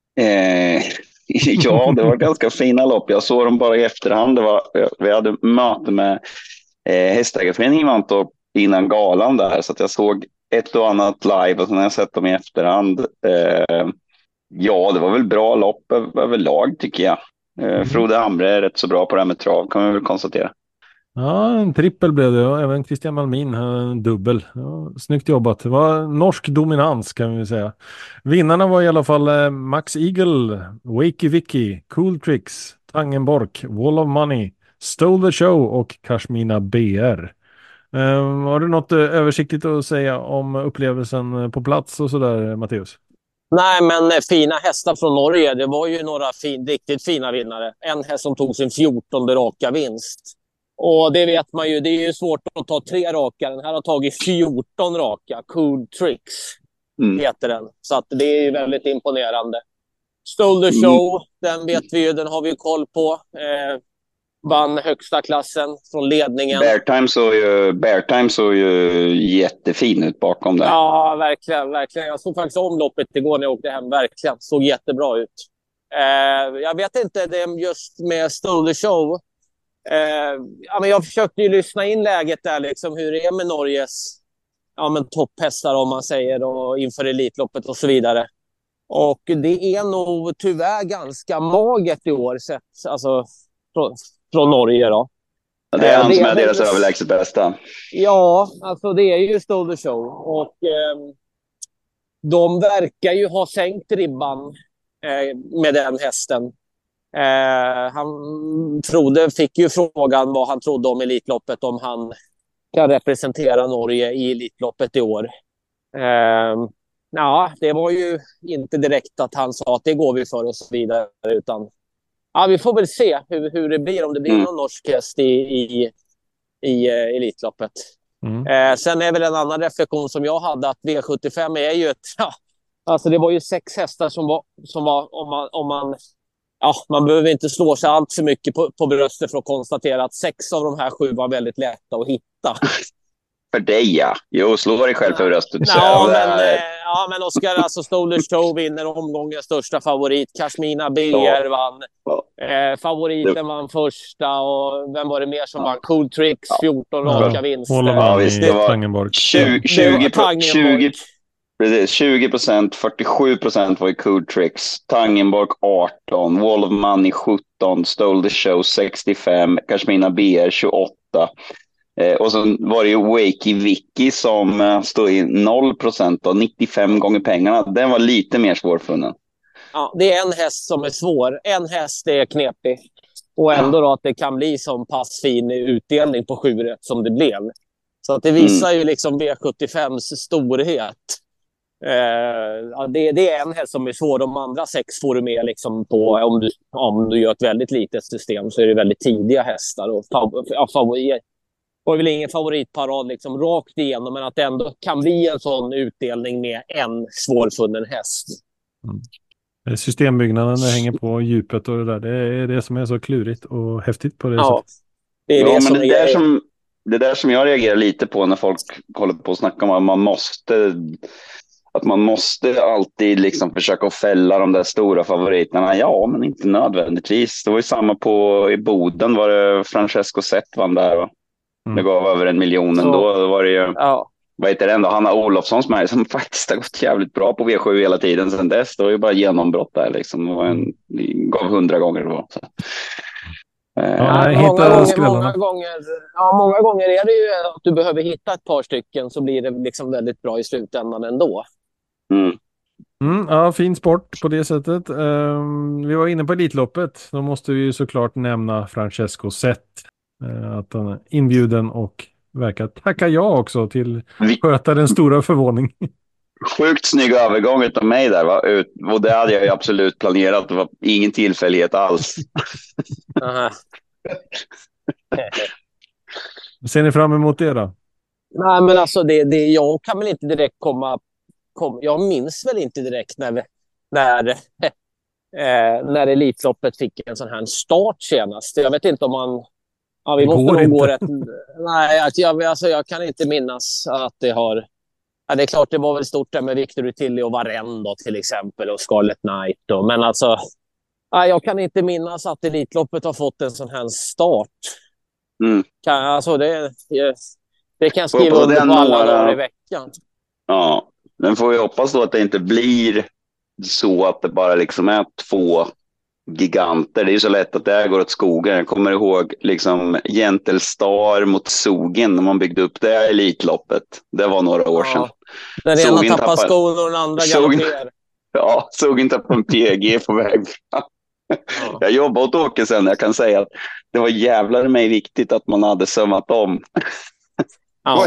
eh, ja, det var ganska fina lopp. Jag såg dem bara i efterhand. Det var, vi hade möte med eh, Hästägarföreningen i Mantorp innan galan där, så att jag såg ett och annat live och sen har jag sett dem i efterhand. Eh, ja, det var väl bra lopp över- överlag tycker jag. Eh, Frode Hamre är rätt så bra på det här med trav, kan man väl konstatera. Ja, en trippel blev det. Och även Christian Malmin har en dubbel. Ja, snyggt jobbat. Det var norsk dominans kan vi säga. Vinnarna var i alla fall eh, Max Eagle, Wakey Vicky, Cool Tricks, Tangenbork, Wall of Money, Stole the Show och Kashmina B R. Eh, har du något eh, översiktligt att säga om upplevelsen eh, på plats och sådär, Matteus? Nej, men eh, fina hästar från Norge. Det var ju några fin, riktigt fina vinnare. En häst som tog sin fjortonde raka vinst. Och det vet man ju, det är ju svårt att ta tre raka. Den här har tagit fjorton raka. Cool Tricks Mm. heter den. Så att det är ju väldigt imponerande. Stole the Show, den vet vi ju, den har vi ju koll på. Eh, vann högsta klassen från ledningen. Bear Time såg ju, Bear Time såg ju jättefin ut bakom där. Ja, verkligen, verkligen. Jag såg faktiskt om loppet igår när jag åkte hem. Verkligen, såg jättebra ut. Eh, jag vet inte, det är just med Stole the Show. Eh, ja, men jag försökte ju lyssna in läget där, liksom, hur det är med Norges ja, men topphästar om man säger, och inför Elitloppet och så vidare. Och det är nog tyvärr ganska magert i år sett, alltså från, från Norge då. Ja, det är Eh, han det som är är väl deras just- överlägset bästa. Ja, alltså det är ju Stole the Show. Och eh, de verkar ju ha sänkt ribban eh, med den hästen. Eh, han, Frode fick ju frågan vad han trodde om Elitloppet, om han kan representera Norge i Elitloppet i år. Eh, ja, det var ju inte direkt att han sa att det går vi för och så vidare, utan ja, vi får väl se hur, hur det blir, om det blir Mm. någon norsk häst i, i, i eh, Elitloppet. Mm. Eh, sen är väl en annan reflektion som jag hade, att V sjuttiofem är ju ett... Ja, alltså det var ju sex hästar som var... Som var om man, om man, ja, man behöver inte slå sig allt för mycket på, på bröstet för att konstatera att sex av de här sju var väldigt lätta att hitta. För dig ja. Jo, slå dig själv för bröstet. Så Ja, det men, är- eh, ja, men Oscar, alltså Stole the Show vinner omgångens största favorit. Kashmina B R vann. Ja. Eh, favoriten vann första. Och vem var det mer som vann? Cool Tricks, fjorton Ja. raka vinster. Wall of Ja, Money, visst, det var- Tangenborg. tjugo, Det var tjugo, pro- Tangenborg. tjugo, precis, tjugo procent, fyrtiosju procent var i Cool Tricks. Tangenborg arton, Wall of Money sjutton, Stole the Show sextiofem, Kashmina B R tjugoåtta. Eh, och så var det ju Wakey Vicky som eh, stod i noll procent och nittiofem gånger pengarna. Den var lite mer svårfunnen. Ja, det är en häst som är svår. En häst är knepig. Och ändå då att det kan bli som pass fin utdelning på sju rätt som det blev. Så att det visar ju liksom V sjuttiofems storhet. Eh, ja, det, det är en häst som är svår. De andra sex får du med liksom på, om du, om du gör ett väldigt litet system, så är det väldigt tidiga hästar. Och fav, ja, favorit, var väl ingen favoritparad liksom rakt igenom, men att det ändå kan bli en sån utdelning med en svårfunnen häst. Systembyggnaden det hänger på djupet och det där. Det är det som är så klurigt och häftigt på det Ja, sättet. det är Ja, det men som det är där grejen. som, det där som jag reagerar lite på när folk håller på att snacka om att man måste, att man måste alltid liksom försöka att fälla de där stora favoriterna. Ja, men inte nödvändigtvis. Det var ju samma på i Boden, var det Francesco Zet vann där, va? Mm. Det gav över en miljon Så- ändå. Då var det ju, Ja. vad heter det ändå, Hanna Olofsson som, är, som faktiskt har gått jävligt bra på V sju hela tiden sedan dess. Det var ju bara genombrott där liksom. Det var en, det gav hundra gånger då. Så. Ja, nej, många, hitta gånger, skrällarna. många, gånger, ja, många gånger är det ju att du behöver hitta ett par stycken, så blir det liksom väldigt bra i slutändan ändå. Mm. Mm, ja, fin sport på det sättet. Ehm, vi var inne på Elitloppet. Då måste vi ju såklart nämna Francesco Zet. Uh, att han är inbjuden och verkar tacka ja också till Vi, sköta den stora förvåning. Sjukt snygg övergång utav mig där, va? Ut, och det hade jag ju absolut planerat. Det var ingen tillfällighet alls. Aha. Ser ni fram emot det då? Nej, men alltså det, det, jag kan väl inte direkt komma... Kom, jag minns väl inte direkt när, när, eh, när Elitloppet fick en sån här start senast. Jag vet inte om man... Ja, vi Det måste går nog inte. gå rätt... Nej, att jag, alltså, jag kan inte minnas att det har... Ja, det är klart, det var väl stort där med Victor Utilli och Varenne då, till exempel, och Scarlet Knight då. Men alltså, ja, jag kan inte minnas att Elitloppet har fått en sån här start. Mm. Kan, alltså det, det kan jag Får skriva på under den på alla några- dagar i veckan. Ja, men får vi hoppas då att det inte blir så att det bara liksom är två giganter. Det är ju så lätt att det här går åt skogen. Jag kommer ihåg liksom Gentle mot Sogin när man byggde upp det här Elitloppet. Det var några år sedan. Ja. Den ena Sogin tappar tappar- skon och den andra Sogin- galopperar. Ja, Sogin tappade en P G på väg. Ja. Jag jobbade åt Åke sen. Jag kan säga att det var jävlar mig viktigt att man hade sömmat om. Ja.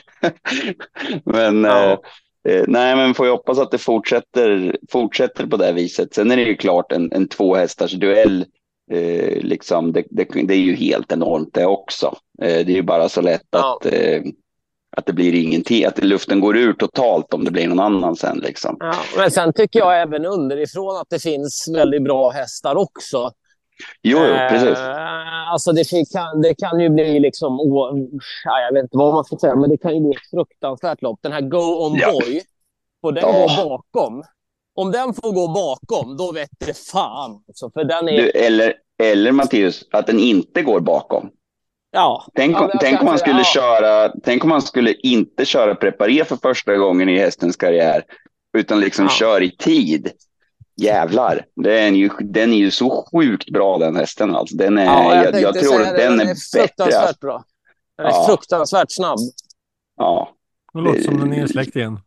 men Ja. eh, eh, nej, men får jag hoppas att det fortsätter, fortsätter på det här viset. Sen är det ju klart en, en tvåhästars duell. Eh, liksom, det, det, det är ju helt enormt det också. Eh, det är ju bara så lätt Ja. att, eh, att det blir ingenting. Att luften går ur totalt om det blir någon annan sen. Liksom. Ja, men sen tycker jag även underifrån att det finns väldigt bra hästar också. Jo, jo, precis. Eh, alltså det kan, det kan ju bli liksom, å, ja, jag vet inte vad man ska säga, men det kan ju bli ett fruktansvärt lopp. Den här Go On Ja. Boy, får den Ja. gå bakom? Om den får gå bakom, då vet det fan. Alltså, för den är, Du, eller, eller Mattias, att den inte går bakom. ja. Tänk, Ja, om, men jag tänk, om man kanske- skulle ja. köra, tänk om man skulle inte köra preparé för första gången i hästens karriär, utan liksom Ja. kör i tid. Jävlar, den är, ju, den är ju så sjukt bra den hästen. Alltså. Den är, Ja, jag, jag, tänkte tror säga att det, den är, är bättre. fruktansvärt Alltså. bra. Den är Ja. fruktansvärt snabb. Ja. Det låter som den är släkt igen.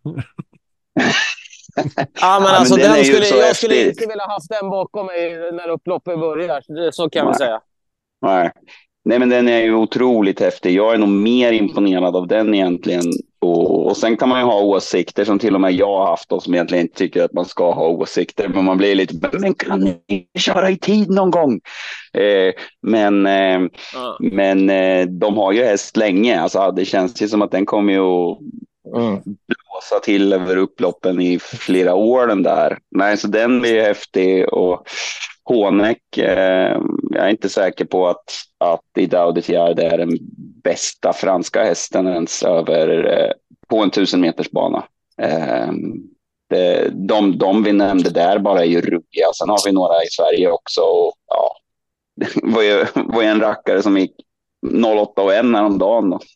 Ja, men men alltså den den är ju skulle, så jag skulle häftig. inte vilja haft den bakom mig när upploppet börjar. Det- Så kan vi Nej. säga. Nej. Nej, men den är ju otroligt häftig. Jag är nog mer imponerad av den egentligen. Och, och sen kan man ju ha åsikter som till och med jag har haft och som egentligen inte tycker att man ska ha åsikter. Men man blir lite, men kan ni köra i tid någon gång? Eh, men eh, Ja. men eh, de har ju häst länge. Alltså, det känns ju som att den kommer ju att Mm. blåsa till över upploppen i flera år den där. Nej, så den blir häftig. Och Honeck, eh, jag är inte säker på att, att Idao de Fiard är den bästa franska hästen ens över eh, på en tusen meters bana. Eh, det, de, de vi nämnde där bara är ju ruggiga. Sen har vi några i Sverige också. Och, ja, det var ju, var ju en rackare som gick noll åtta och ett häromdagen. Då.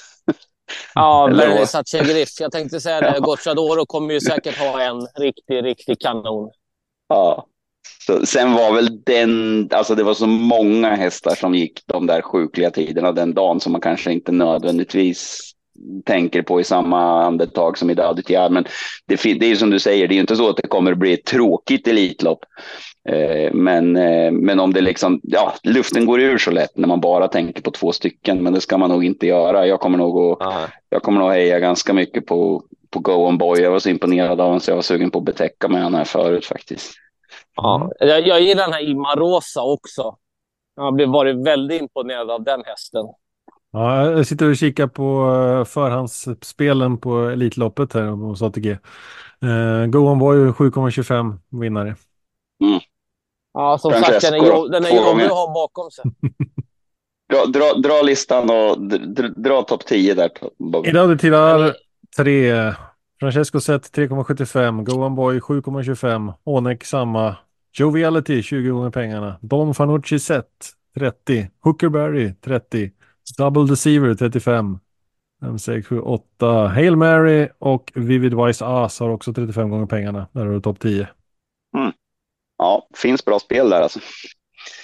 Ja, Eller Bernie vad? Satchegriff. Jag tänkte säga det. Ja. Gocciadoro kommer ju säkert ha en riktig, riktig kanon. Ja. Så, sen var väl den, alltså det var så många hästar som gick de där sjukliga tiderna den dagen som man kanske inte nödvändigtvis tänker på i samma andetag som i Daudetier. Men det, det är ju som du säger, det är ju inte så att det kommer att bli ett tråkigt elitlopp. Eh, men, eh, men om det liksom, ja, luften går ur så lätt när man bara tänker på två stycken, men det ska man nog inte göra. Jag kommer nog att, Ja. jag kommer nog heja ganska mycket på, på Go On Boy. Jag var så imponerad av honom så jag var sugen på att betäcka med honom här förut faktiskt. Ja. Jag, jag gillar den här Ima Rosa också. Jag har varit väldigt imponerad av den hästen. Ja, jag sitter och kikar på eh, förhandsspelen på Elitloppet här hos A T G. Uh, Go On Boy sju komma tjugofem vinnare. Mm. Ja, som Francesco, sagt, den är, jo- den är två jobbig gånger. att ha bakom sig. Dra, dra, dra listan och dra, dra topp tio där. Bob. Idag det tillhör Nej. tre. Francesco Zet tre komma sjuttiofem. Go On Boy sju komma tjugofem. Honeck samma. Joviality tjugo gånger pengarna. Don Fanucci Zet trettio. Hookerberry trettio. Double Deceiver trettiofem. fem, sex, sju, åtta. Hail Mary och Vivid Wise Ass har också trettiofem gånger pengarna. Där har du topp tio. Ja, finns bra spel där alltså.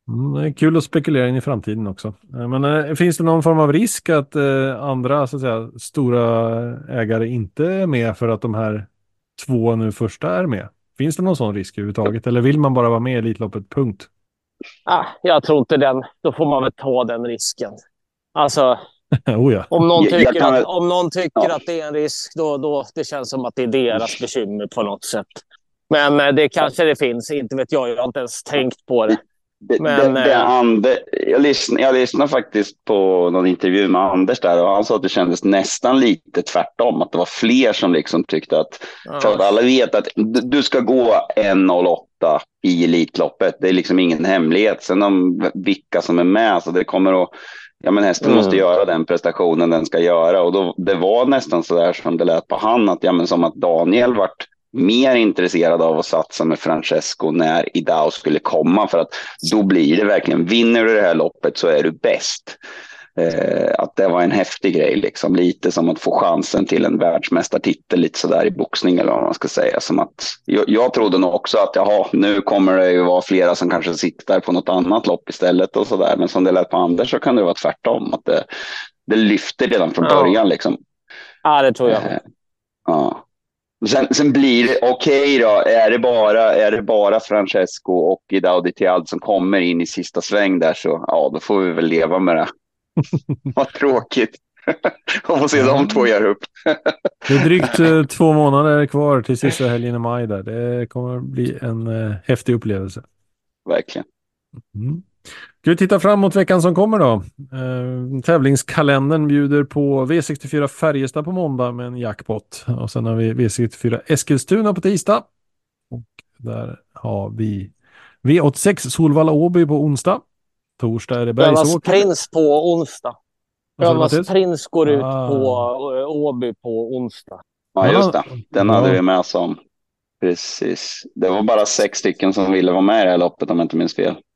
Mm, det är kul att spekulera in i framtiden också. Eh, Men eh, finns det någon form av risk att eh, andra så att säga, stora ägare inte är med för att de här två nu första är med? Finns det någon sån risk överhuvudtaget? Eller vill man bara vara med i Elitloppet, punkt? Ah, jag tror inte den. Då får man väl ta den risken. Alltså, oh ja. om någon Jag- jag tycker, kan att, väl- om någon tycker Ja. att det är en risk, då, då det känns som att det är deras bekymmer på något sätt. Men eh, det kanske det finns, inte vet jag. Jag har inte ens tänkt på det. Det, Men, det, det eh, Ander, jag, lyssnade, jag lyssnade faktiskt på någon intervju med Anders där och han sa att det kändes nästan lite tvärtom. Att det var fler som liksom tyckte att, ja. för att alla vet att du, du ska gå en noll åtta i Elitloppet. Det är liksom ingen hemlighet. Sen om vilka som är med, så det kommer att, ja men hästen Mm. måste göra den prestationen den ska göra. Och då, det var nästan så där som det lät på han, att, ja, men som att Daniel vart mer intresserad av att satsa med Francesco när Idaho skulle komma, för att då blir det verkligen, vinner du det här loppet så är du bäst. Eh, att det var en häftig grej, liksom. Lite som att få chansen till en världsmästartitel, lite sådär i boxning eller vad man ska säga. Som att, jag, jag trodde nog också att jaha, nu kommer det ju vara flera som kanske sitter på något annat lopp istället och sådär. Men som det lät på Anders så kan det vara tvärtom, att det, det lyfter redan från Ja. början liksom. Ja, det tror jag. Eh, ja. Sen, sen blir det okej då, är det bara, är det bara Francesco och Idaho Di Tialdo som kommer in i sista sväng där, så ja, då får vi väl leva med det. Vad tråkigt. Och få se de två göra upp. Det är drygt eh, två månader kvar till sista helgen i maj där. Det kommer bli en eh, häftig upplevelse. Verkligen. Mm. Ska vi titta fram mot veckan som kommer då? Eh, tävlingskalendern bjuder på V sextiofyra Färjestad på måndag med en jackpot. Och sen har vi V sextiofyra Eskilstuna på tisdag. Och där har vi V åttiosex Solvalla Åby på onsdag. Torsdag är det Önas Bergsåker. prins på onsdag. Vad sa du, Önas Mattias? prins går ut Ah. på eh, Åby på onsdag. Ja, just det. Den Ja. hade vi med oss om. Precis. Det var bara sex stycken som ville vara med i det här loppet, om jag inte minns fel.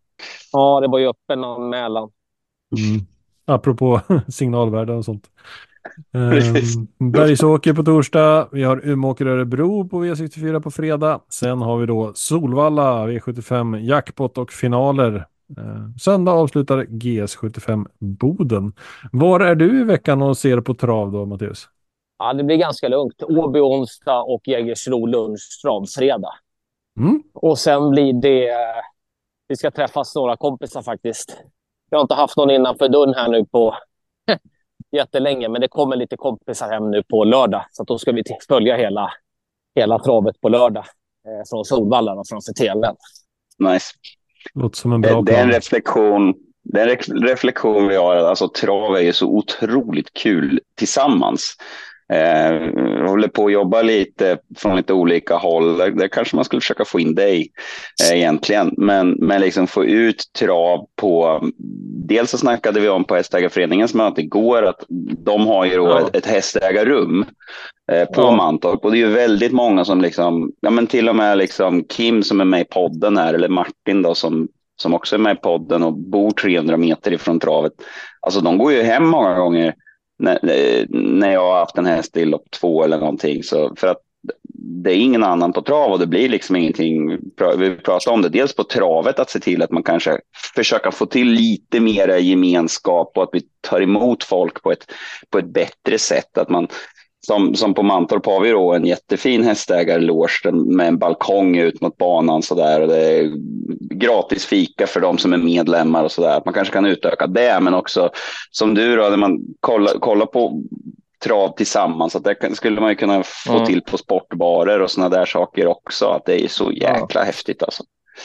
Ja, det var ju öppen anmälan. Mm. Apropå signalvärden och sånt. Precis. Um, Bergsåker på torsdag. Vi har Umeåker Örebro på V sextiofyra på fredag. Sen har vi då Solvalla, V sjuttiofem, jackpot och finaler. Uh, söndag avslutar G S sjuttiofem Boden. Var är du i veckan och ser på trav då, Mattias? Ja, det blir ganska lugnt. Åby onsdag och Jägersro lunchtrav fredag. Mm. Och sen blir det... Vi ska träffas några kompisar faktiskt. Jag har inte haft någon innanför dörren här nu på jättelänge. Men det kommer lite kompisar hem nu på lördag. Så att då ska vi t- följa hela, hela travet på lördag. Eh, från Solvalla och framför tvn. Nice. Låter som en bra Det, det är en plan. reflektion. Det är en re- reflektion vi har. Alltså, trav är ju så otroligt kul tillsammans. Eh, jag håller på att jobba lite från lite olika håll. Där, där kanske man skulle försöka få in dig eh, egentligen. Men, men liksom få ut trav på... Dels så snackade vi om på Hästägarföreningens möte igår att de har ju då Ja. ett, ett hästägarrum eh, på Ja. Mantorp. Och det är ju väldigt många som liksom... Ja, men till och med liksom Kim som är med i podden här, eller Martin då som, som också är med i podden och bor trehundra meter ifrån travet. Alltså de går ju hem många gånger när, när jag har haft en häst i lopp två eller någonting. Så för att det är ingen annan på trav och det blir liksom ingenting. Vi pratar om det dels på travet, att se till att man kanske försöker få till lite mer gemenskap och att vi tar emot folk på ett, på ett bättre sätt. Att man, som, som på Mantorp har vi då en jättefin hästägarloge med en balkong ut mot banan så där, och det är gratis fika för de som är medlemmar och så där. Man kanske kan utöka det, men också som du då, när man kollar, kollar på trav tillsammans, att det kan, skulle man ju kunna få Mm. till på sportbarer och såna där saker också, att det är så jäkla häftigt alltså.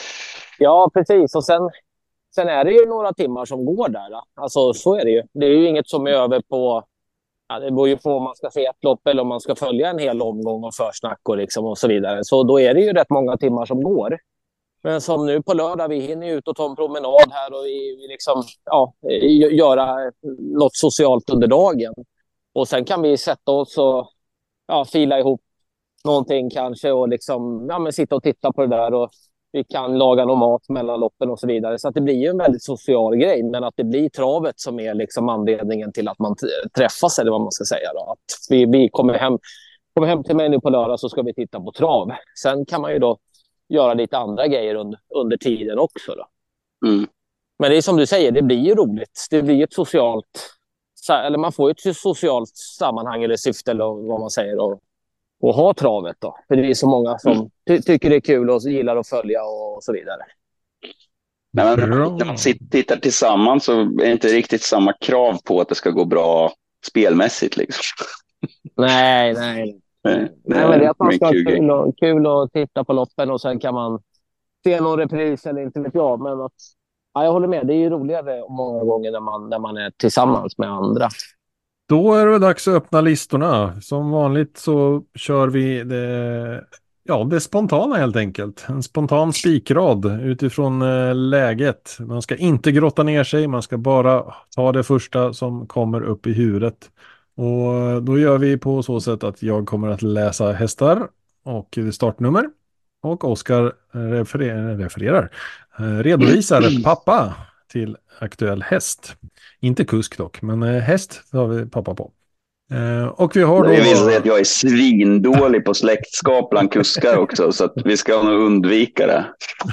Ja, precis. Och sen, sen är det ju några timmar som går där. Då. Alltså så är det ju. Det är ju inget som är över på... Ja, det beror ju på om man ska se ett lopp eller om man ska följa en hel omgång och försnack och, liksom och så vidare. Så då är det ju rätt många timmar som går. Men som nu på lördag, vi hinner ut och ta en promenad här och vi, vi liksom, ja, göra något socialt under dagen. Och sen kan vi sätta oss och ja, fila ihop någonting kanske och liksom, ja, men sitta och titta på det där. Och vi kan laga någon mat mellan loppen och så vidare. Så att det blir ju en väldigt social grej. Men att det blir travet som är liksom anledningen till att man t- träffas, eller vad man ska säga. Då. Att vi, vi kommer hem, kommer hem till mig nu på lördag så ska vi titta på trav. Sen kan man ju då göra lite andra grejer under, under tiden också. Då. Mm. Men det är som du säger, det blir ju roligt. Det blir ett socialt, eller man får ett socialt sammanhang eller syfte eller vad man säger och, och ha travet då. För det är så många som Mm. ty- tycker det är kul och gillar att följa och så vidare. Nej, men när man sitter, tittar tillsammans så är det inte riktigt samma krav på att det ska gå bra spelmässigt liksom. Nej, nej. Nej, Nej, men det är att man ska ha kul grej. kul, och, kul att titta på loppen och sen kan man se någon repris eller inte vet jag. Men att, ja, jag håller med, det är ju roligare många gånger när man, när man är tillsammans med andra. Då är det dags att öppna listorna. Som vanligt så kör vi det, ja, det spontana helt enkelt. En spontan spikrad utifrån eh, läget. Man ska inte grotta ner sig, man ska bara ta det första som kommer upp i huvudet. Och då gör vi på så sätt att jag kommer att läsa hästar och startnummer. Och Oskar refererar, refererar eh, redovisar pappa till aktuell häst. Inte kusk dock, men eh, häst har vi pappa på. Eh, och vi har då... Det visar sig att jag är svindålig på släktskap bland kuskar också, så att vi ska nog undvika det.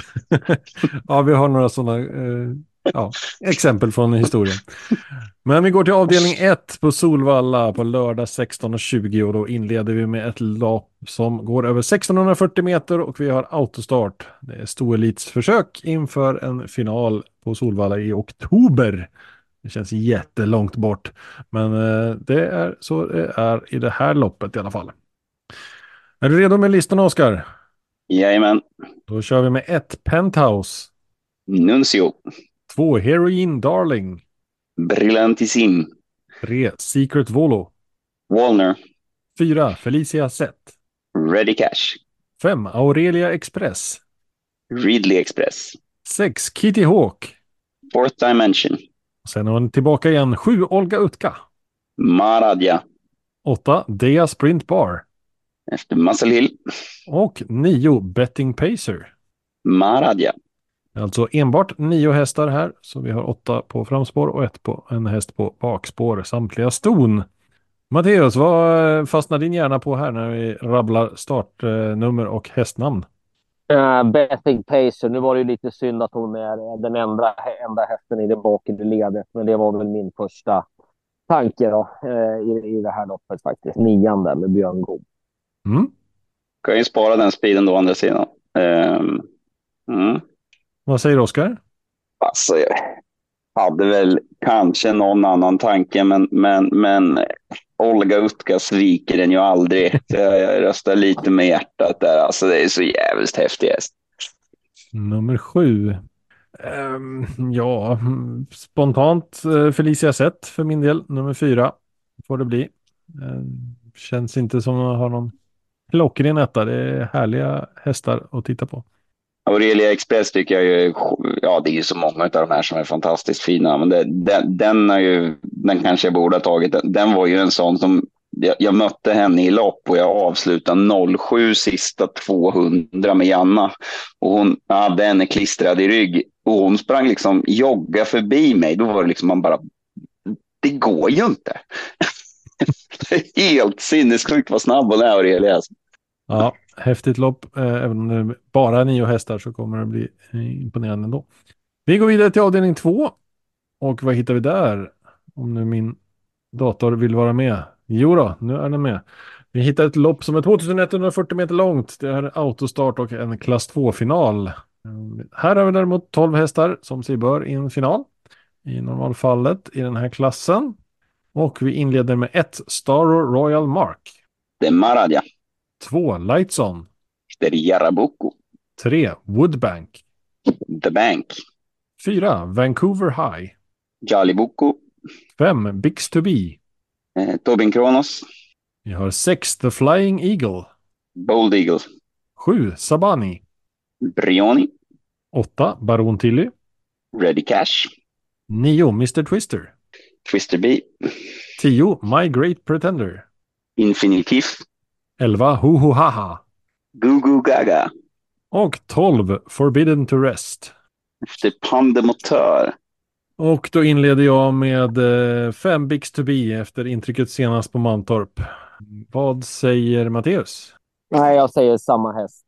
Ja, vi har några sådana eh, ja, exempel från historien. Men vi går till avdelning ett på Solvalla på lördag sexton och tjugo och då inleder vi med ett lopp som går över sextonhundrafyrtio meter och vi har autostart. Det är storelitsförsök inför en final på Solvalla i oktober. Det känns jättelångt bort, men eh, det är så det är i det här loppet i alla fall. Är du redo med listan, Oskar? Jajamän. Då kör vi med ett Penthouse, Nuncio. två Heroin Darling, Brillantissim. tre Secret Volo, Wallner. fyra Felicia Zet, Ready Cash. fem Aurelia Express, Ridley Express. sex Kitty Hawk, Fourth Dimension. sen är hon tillbaka igen, sju Olga Utka, Maradja. åtta Dea Sprint Bar Efter Muscle Hill. och nio Betting Pacer. Maradja. Alltså enbart nio hästar här, så vi har åtta på framspår och ett på en häst på bakspår, samtliga ston. Matteus, vad fastnar din hjärna på här när vi rabblar startnummer och hästnamn? Uh, Betting Pacer, nu var det ju lite synd att hon är den enda, enda hästen i det bakre ledet, men det var väl min första tanke då, uh, i, i det här loppet faktiskt. Nian där med Björn Goop. Mm. Kan ju spara den speeden då andra sidan. Um, mm. Vad säger Oskar? Alltså, jag hade väl kanske någon annan tanke, men, men, men Olga Utka sviker den ju aldrig. Så jag, jag röstar lite med hjärtat där. Alltså, det är så jävligt häftigt. Nummer sju. Um, ja, spontant uh, Felicia Zet för min del. Nummer fyra får det bli. Uh, känns inte som att ha någon klockren etta. Det är härliga hästar att titta på. Aurelia Express tycker jag ju, ja, det är ju så många av de här som är fantastiskt fina, men det, den, den, är ju, den kanske jag borde ha tagit. Den, den var ju en sån som, jag, jag mötte henne i lopp och jag avslutade noll sju sista tvåhundra med Janna. Och hon hade henne klistrad i rygg och hon sprang liksom jogga förbi mig. Då var det liksom man bara, det går ju inte. Helt sinnessjukt vad snabb hon är, Aurelia. Ja, häftigt lopp. Eh, även om det är bara nio hästar så kommer det bli eh, imponerande ändå. Vi går vidare till avdelning två. Och vad hittar vi där? Om nu min dator vill vara med. Jo då, nu är den med. Vi hittar ett lopp som är tjugoett fyrtio meter långt. Det är autostart och en klass två-final. Eh, här har vi däremot tolv hästar som sig bör i en final. I normalfallet i den här klassen. Och vi inleder med ett Star Royal Mark. Det är Maradja. två Lights On. Det är Jarabuco. tre Woodbank. The Bank. fyra Vancouver High. Jalibuco. fem Bix to Be. Eh, Tobin Kronos. Vi har sex The Flying Eagle. Bold Eagle. sju Sabani. Brioni. åtta Baron Tilly. Ready Cash. nio mister Twister. Twister B. tio My Great Pretender. Infinitiv. elva Hu Hu Haha. Goo Goo Gaga. Och tolv Forbidden to Rest. Efter Pandemotör. Och då inleder jag med eh, fem Bix to Be efter intrycket senast på Mantorp. Vad säger Matteus? Nej, jag säger samma häst.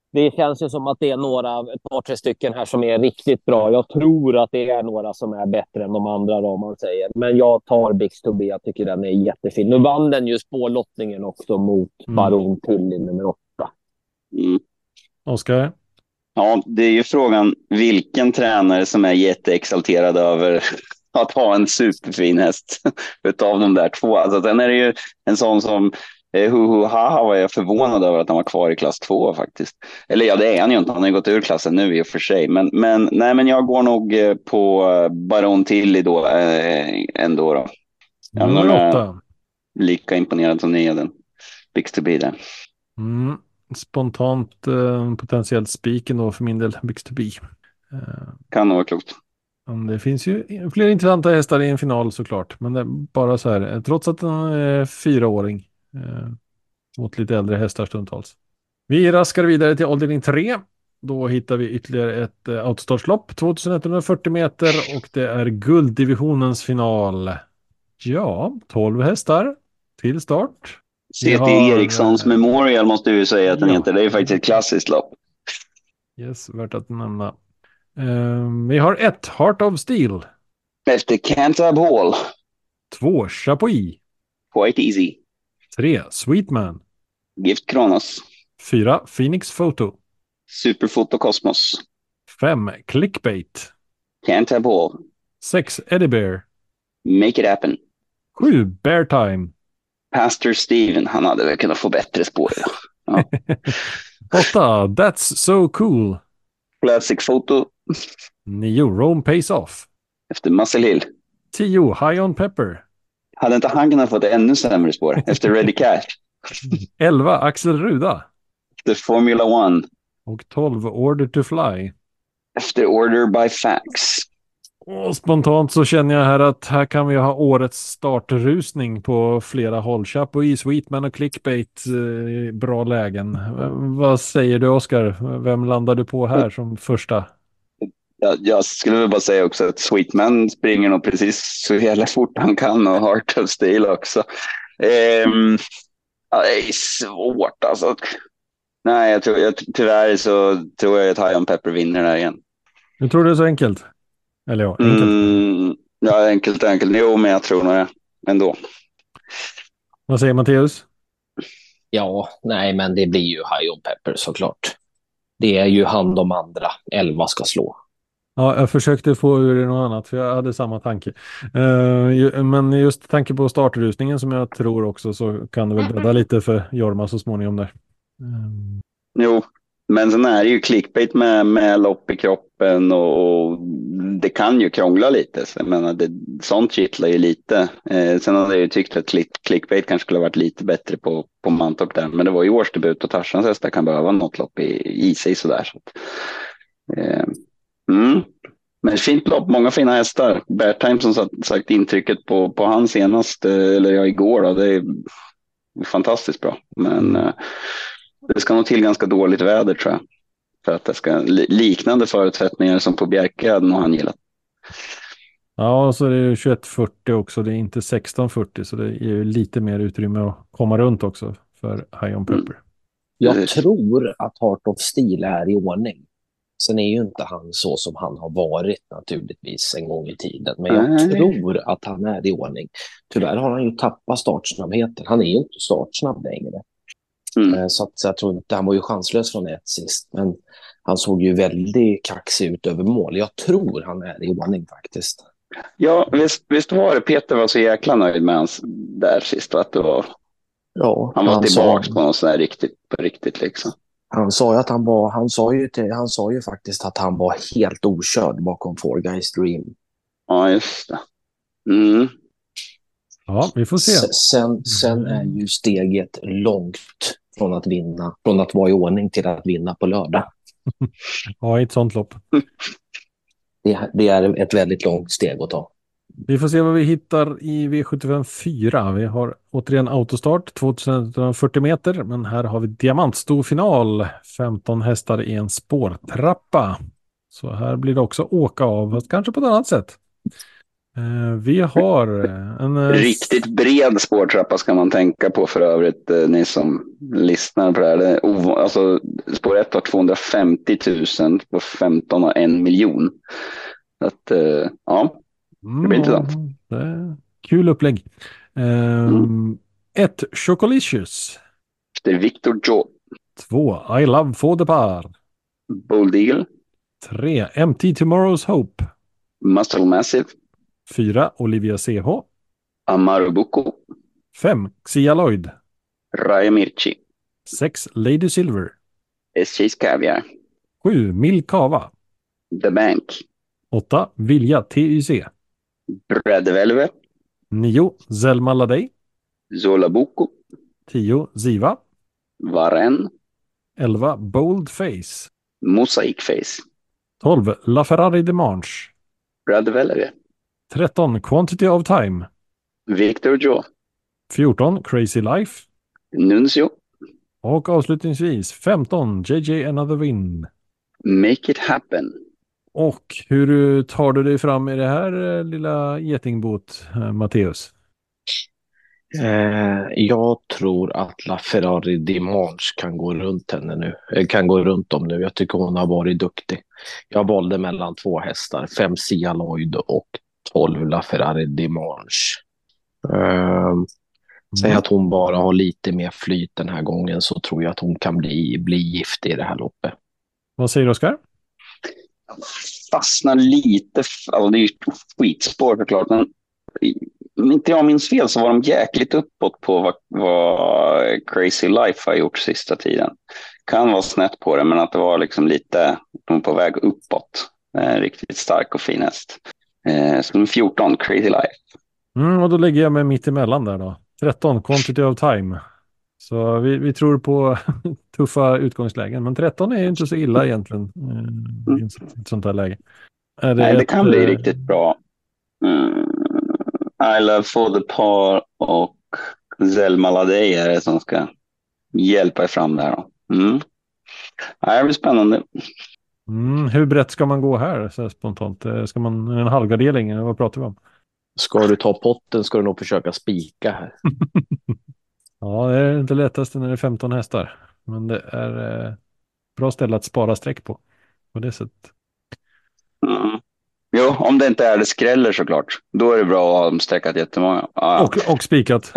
det känns ju som att det är några, ett par, tre stycken här som är riktigt bra. Jag tror att det är några som är bättre än de andra, då, om man säger. Men jag tar Bix to be. Jag tycker den är jättefin. Nu vann den ju spårlottningen också mot Mm. Baron Tilly nummer åtta. Mm. Oskar? Ja, det är ju frågan vilken tränare som är jätteexalterad över att ha en superfin häst utav de där två. Alltså, sen är det ju en sån som eh, Huhu Haha var jag förvånad över att han var kvar i klass två faktiskt. Eller ja, det är han ju inte. Han har ju gått ur klassen nu i och för sig. Men, men, nej, men jag går nog eh, på eh, Baron Tilly då eh, ändå då. Även om Nummer jag är åtta. lika imponerad som ni är den. Bix to be där. Mm. Spontant eh, potentiellt spiken då för min del, Bix to be. Eh, Kan nog vara klokt. men det finns ju fler intressanta hästar i en final såklart. Men det är bara så här, eh, trots att den är fyraåring eh, mot lite äldre hästar stundtals. Vi raskar vidare till avdelning tre. Då hittar vi ytterligare ett eh, autostartslopp, tjugoetthundrafyrtio meter, och det är gulddivisionens final. Ja, tolv hästar till start. C T Erikssons Memorial måste vi säga att den Ja. heter. Det är ju faktiskt ett klassiskt lopp. Yes, värt att nämna. Ehm, vi har ett Heart of Steel. Efter Cantab Hall. Två Chapuis. Quite easy. Tre Sweetman. Gift Kronos. Fyra Phoenix Photo. Superfoto Cosmos. Fem Clickbait. Cantab Hall. Sex Eddie Bear. Make it happen. Sju Bear Time. Pastor Steven, han hade väl kunnat få bättre spår. Ja. Åtta That's So Cool. Classic Photo. Nio Rome Pays Off. Efter Muscle Hill. Tio High On Pepper. Hade inte han kunnat få ett ännu sämre spår efter Ready Cash? Elva Axel Ruda. Efter Formula One. Och tolv Order to Fly. Efter Order by Fax. Och spontant så känner jag här att här kan vi ha årets startrusning på flera håll. Chapuis, Sweetman och Clickbait, eh, bra lägen. V- vad säger du, Oskar? Vem landar du på här som första? Jag, jag skulle väl bara säga också att Sweetman springer nog precis så jävla fort han kan, och Heart of Steel också. Ehm, ja, det är svårt alltså. Nej, jag tror, jag, tyvärr så tror jag att High on Pepper vinner där igen. Du tror det är så enkelt? Eller ja, enkelt. Mm, ja, enkelt, enkelt. Jo, men jag tror nog det ändå. Vad säger Matteus? Ja, nej, men det blir ju High on Pepper såklart. Det är ju han de andra elva ska slå. Ja, jag försökte få ur det något annat för jag hade samma tanke. Eh, ju- men just tanke på startrusningen som jag tror också, så kan det väl bädda lite för Jorma så småningom där. Mm. Jo, men sen är det ju clickbait med, med lopp i kroppen, och, och det kan ju krångla lite. Så jag menar, det, sånt kittlar ju lite. Eh, sen hade jag ju tyckt att click, clickbait kanske skulle ha varit lite bättre på, på Mantorp där. Men det var ju årsdebut och Tarzans hästar kan behöva något lopp i, i sig sådär. Så att, eh, mm. Men ett fint lopp, många fina hästar. Bear Time som sagt, sagt intrycket på, på han senast, eh, eller ja, igår då, det är fantastiskt bra. Men eh, det ska nog till ganska dåligt väder tror jag. För att det ska li- liknande förutsättningar som på Bjerke hade nog han gillat. Ja, och så är det ju tjugoett fyrtio också. Det är inte sexton fyrtio, så det ger ju lite mer utrymme att komma runt också för High on Pepper. Jag Precis. tror att Heart of Steel är i ordning. Sen är ju inte han så som han har varit naturligtvis en gång i tiden. Men jag Nej. tror att han är i ordning. Tyvärr har han ju tappat startsnabbheten. Han är ju inte startsnabb längre. Mm. Eh, Så, att, så jag tror inte, han var ju chanslös från ett sist. Men han såg ju väldigt kaxig ut över mål. Jag tror han är i ordning faktiskt. Ja, visst, visst var det. Peter var så jäkla nöjd med hans där sist. Att det var, Ja, han var han tillbaka sa- på något sånt här riktigt, på riktigt liksom. Han sa ju att han var, han sa ju till, han sa ju faktiskt att han var helt okörd bakom Four Guys Dream. Ja, just det. Mm. Ja, vi får se. S- Sen, sen är ju steget långt från att vinna, från att vara i ordning till att vinna på lördag. Ja, i ett sånt lopp. Det, det är ett väldigt långt steg att ta. Vi får se vad vi hittar i V sjuttiofem fyra. Vi har återigen autostart, tjugoetthundrafyrtio meter. Men här har vi diamantstor final. femton hästar i en spårtrappa. Så här blir det också åka av, fast kanske på ett annat sätt. Eh, vi har en... eh, Riktigt bred spårtrappa ska man tänka på för övrigt, eh, ni som lyssnar på det här. Det är ov- alltså, spår ett har tvåhundrafemtio tusen på femton och en miljon. Så att, eh, ja, det blir Mm, intressant. det är kul upplägg. Mm. Um, ett Chocolicious. Det är Victor Joe, Två I Love for the Par. Bold Eagle, Tre Empty Tomorrow's Hope. Muscle Massive, Fyra Olivia C H. Amaru Bucco, Fem Xia Lloyd. Raya Mirchi, Sex Lady Silver. S J's Caviar, Sju Milkava. The Bank, Åtta Vilja T Y C. Brad Velvet, Nio Zelma Ladej. Zola Bucco, Tio Ziva. Varen, Elva Bold Face. Mosaic Face, Tolv La Ferrari Demanche. Brad Velvet, Tretton Quantity of Time. Victor Joe, Fjorton Crazy Life. Nuncio, Och avslutningsvis femton J J Another Win. Make It Happen. Och hur tar du dig fram i det här eh, lilla getingbåt, eh, Matteus? Eh, jag tror att La Ferrari Dimanche kan gå runt henne nu. Eh, kan gå runt dem nu. Jag tycker hon har varit duktig. Jag valde mellan två hästar. Fem Sia Lloyd och tolv La Ferrari Dimanche. Eh, Säg att hon bara har lite mer flyt den här gången, så tror jag att hon kan bli, bli giftig i det här loppet. Vad säger du, Oskar? Fastnar lite, alltså det är ju skitspår såklart, men om inte jag minns fel så var de jäkligt uppåt på vad, vad Crazy Life har gjort sista tiden. Kan vara snett på det, men att det var liksom lite de på väg uppåt. Eh, riktigt stark och fin häst. Eh, så fjorton Crazy Life. Mm, och då lägger jag mig mitt emellan där då. tretton Quantity of Time. Så vi, vi tror på tuffa utgångslägen. Men tretton är ju inte så illa egentligen eh, i ett sånt här läge. Är det Nej, det ett, kan bli eh, riktigt bra. Mm. I Love for the Par och Zelma Ladej är det som ska hjälpa er fram där då. Mm. Ja, det blir spännande. Mm, hur brett ska man gå här så här spontant? Eh, Ska man en halvgardering? eller Vad pratar vi om? Ska du ta potten ska du nog försöka spika här. Ja, det är inte lättast när det är femton hästar. Men det är eh, bra ställe att spara streck på. På det sättet. Mm. Jo, om det inte är det skräller såklart. Då är det bra att ha dem sträckat jättemånga. Ja, Och, och spikat.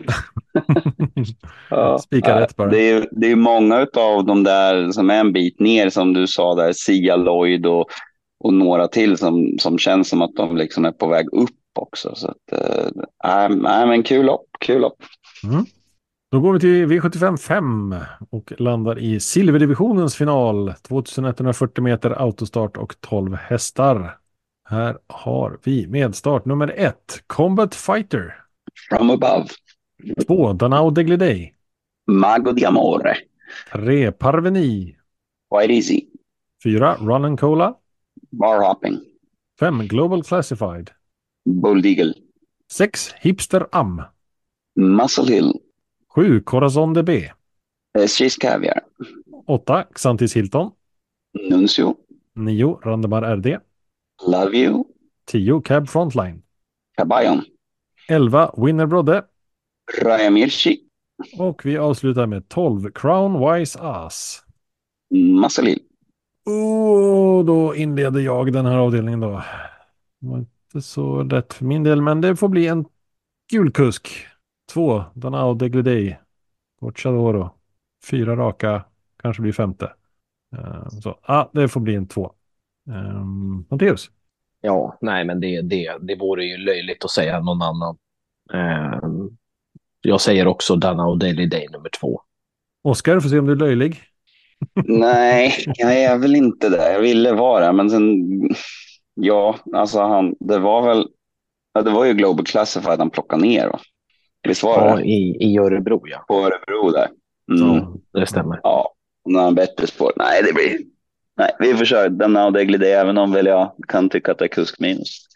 ja. Spika Ja, rätt bara. det är, det är många av de där som är en bit ner, som du sa där, Sia Lloyd och, och några till som, som känns som att de liksom är på väg upp också. Så att, äh, äh, men kul lopp, kul lopp. Mm. Då går vi till V sjuttiofem fem och landar i silverdivisionens final. tjugoetthundrafyrtio meter autostart och tolv hästar. Här har vi medstart nummer ett, Combat Fighter. From above, Två, Danao Deglidey. Mago di Amore, Tre, Parveni. White Easy, Fyra, Run and Cola. Bar Hopping, Fem, Global Classified. Bold Eagle, Sex, Hipster Am. Muscle Hill, Sju, Corazon de B. S J's Caviar, Åtta, Xantis Hilton. Nuncio, Nio, Randemar R D. Love You, Tio, Cab Frontline. Cabayon, Elva, Winner Brodde. Raya Mirchi, Och vi avslutar med tolv, Crown Wise Ass. Muscle Hill. Och då inleder jag den här avdelningen då. Det var inte så lätt för min del, men det får bli en gulkusk. Två, Danao Deglidey. Gocciadoro. Fyra raka, kanske blir femte. Uh, så, ah, det får bli en två. Um, Matteus? Ja, nej, men det, det, det vore ju löjligt att säga någon annan. Eh, jag säger också Dana och Daily Day nummer två. Oskar, får se om du är löjlig. Nej, jag är väl inte det. Jag ville vara, men sen... Ja, alltså han... Det var väl... Ja, det var ju Global Classified han plockade ner, va? Visst var Ja, det? i, i Örebro, ja. På Örebro där. Mm. Ja, det stämmer. Ja, och när han bättre spår. Nej, det blir... Nej, vi försöker. Den och Deglidey, även om väl jag kan tycka att det är kusk minus.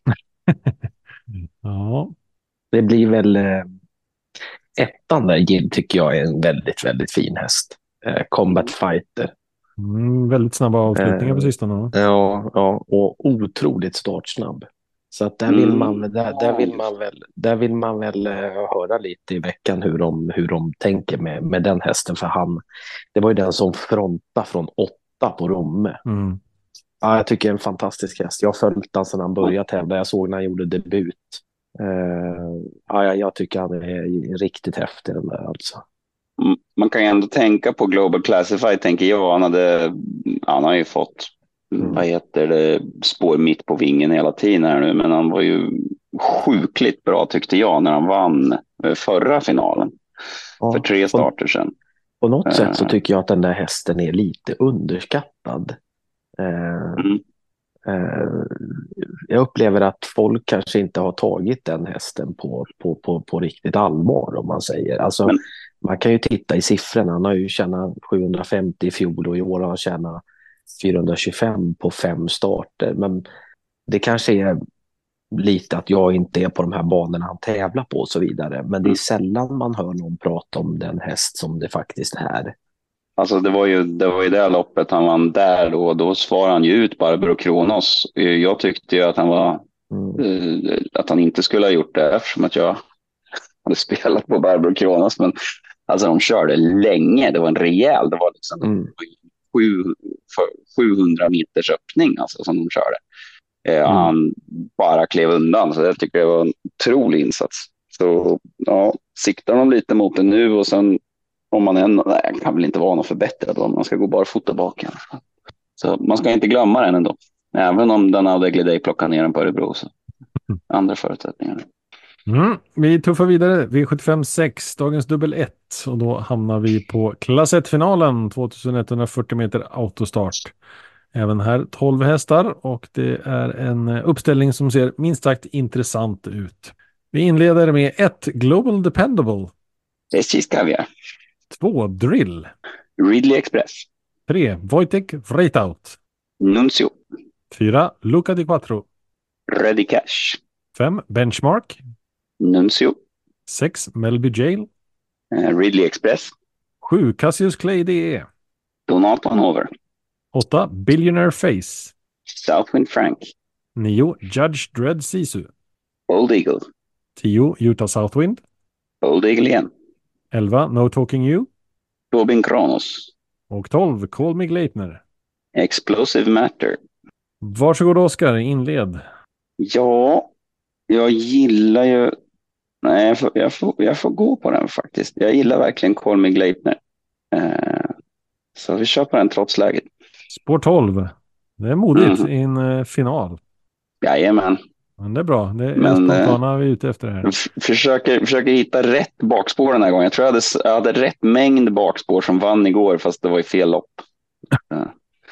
Ja. Det blir väl... Eh, ettan där, Gill, tycker jag är en väldigt, väldigt fin häst. Eh, Combat Fighter. Mm, väldigt snabba avslutningar Eh, på sistone. Ja, ja, och otroligt startsnabb. Så att där vill Mm. man, där, där vill man väl, där vill man väl eh, höra lite i veckan hur de, hur de tänker med, med den hästen. För han, det var ju den som frontade från åtta på Romme. Mm. Ja, jag tycker det är en fantastisk häst. Jag har följt han sedan han började tävla. Jag såg när han gjorde debut. Uh, ja, jag tycker han är riktigt häftig den där alltså. Mm, man kan ju ändå tänka på Global Classified, tänker jag. Han, hade, han har ju fått mm. vad heter det, spår mitt på vingen hela tiden här nu. Men han var ju sjukligt bra tyckte jag när han vann förra finalen. Ja, för tre starter sedan. På något uh. sätt så tycker jag att den där hästen är lite underskattad. Uh, mm. uh, jag upplever att folk kanske inte har tagit den hästen på, på, på, på riktigt allvar om man säger. Alltså, men man kan ju titta i siffrorna. Han har ju tjänat sjuhundrafemtio i fjol och i år har han tjänat fyrahundratjugofem på fem starter. Men det kanske är lite att jag inte är på de här banorna han tävlar på och så vidare. Men det är sällan man hör någon prata om den häst som det faktiskt är. Alltså det var ju det var ju det loppet han vann där då, då svarade han ju ut Barbro Kronos. Jag tyckte ju att han var mm. att han inte skulle ha gjort det eftersom att jag hade spelat på Barbro Kronos, men alltså de körde länge, det var en rejäl, det var liksom mm. sjuhundra meters öppning alltså som de körde. Eh, mm. Han bara klev undan, så jag tycker det var en otrolig insats. Så ja, siktar de lite mot det nu och sen om man än, nej, kan väl inte vara något förbättrat om man ska gå bara fota bak. Så man ska inte glömma den ändå. Även om den hade Gliday plockat ner den på Örebro så andra förutsättningar. Mm. Vi tuffar vidare. V sjuttiofem sex, dagens dubbel ett. Och då hamnar vi på klass ett-finalen. tjugoetthundrafyrtio meter autostart. Även här tolv hästar. Och det är en uppställning som ser minst sagt intressant ut. Vi inleder med ett Global Dependable. Precis Kaviar. två Drill. Ridley Express. tre Wojtek Vreitaut. Nuncio. fyra Luca di Quattro. Ready Cash. fem Benchmark. Nuncio. sex Melby Jail. Uh, Ridley Express. sju Cassius Clay D E. Donato Hanover. åtta Billionaire Face. Southwind Frank. nio Judge Dredd Sisu. Old Eagle. tio Utah Southwind. Old Eagle igen. elva No Talking You. Robin Kronos. Och tolv Call Me Gleipner. Explosive Matter. Varsågod Oskar, inled. Ja, jag gillar ju... Nej, jag får, jag får, jag får gå på den faktiskt. Jag gillar verkligen Call Me Gleipner. Eh, så vi kör på den trots läget. Spår tolv. Det är modigt Mm. i en uh, final. Jajamän. Men det är bra. Det är Men, spontana vi är ute efter här. F- försöker, försöker hitta rätt bakspår den här gången. Jag tror jag hade, jag hade rätt mängd bakspår som vann igår fast det var i fel lopp. Ja.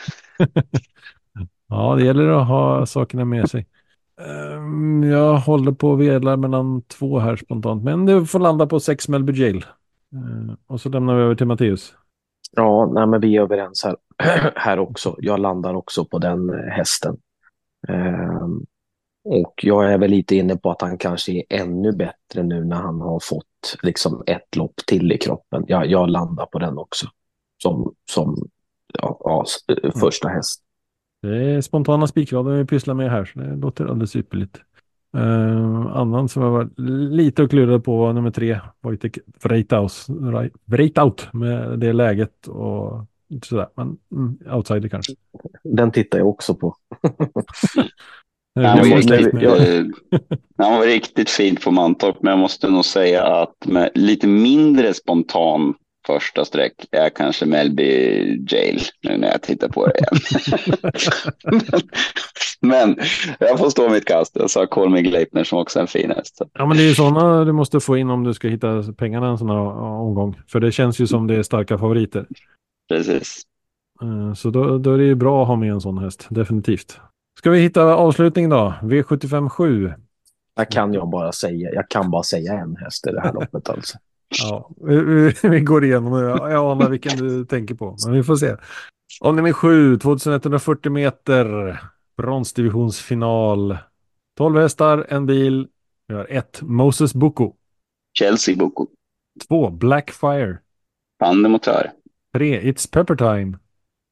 Ja, det gäller att ha sakerna med sig. Um, jag håller på att vedla mellan två här spontant. Men du får landa på sex Melby Jail. Uh, och så lämnar vi över till Matteus. Ja, nej, men vi är överens här, här också. Jag landar också på den hästen. Um, och jag är väl lite inne på att han kanske är ännu bättre nu när han har fått liksom ett lopp till i kroppen. Jag, jag landar på den också. Som, som ja, ja, första häst. Det är spontana spikrader vi pysslar med här. Så det låter alldeles ypperligt. Uh, annan som jag var lite och klurade på var nummer tre. Wojtek Vreitaut. Vreitaut med det läget och sådär. Men mm, outsider kanske. Den tittar jag också på. Han var, riktigt, eh, han var riktigt fint på Mantorp, men jag måste nog säga att med lite mindre spontan första streck är kanske Melby Jail nu när jag tittar på det igen. men, men jag får stå mitt kast. Jag sa Call Me Gleipner som också är en fin häst. Ja, men det är ju sådana du måste få in om du ska hitta pengarna en sån här omgång. För det känns ju som det är starka favoriter. Precis. Så då, då är det ju bra att ha med en sån häst, definitivt. Ska vi hitta avslutning då? V sjuttiofem sju. Jag kan jag bara säga, jag kan bara säga en häst i det här loppet alltså. Ja, vi, vi, vi går igenom. Jag, jag anar vilken du tänker på, men vi får se. Avdelning sju, tjugoetthundrafyrtio meter. Bronsdivisionsfinal. tolv hästar, en bil. Vi har ett Moses Boko. Chelsea Boko. två Blackfire. Pandemotör. tre It's Pepper Time.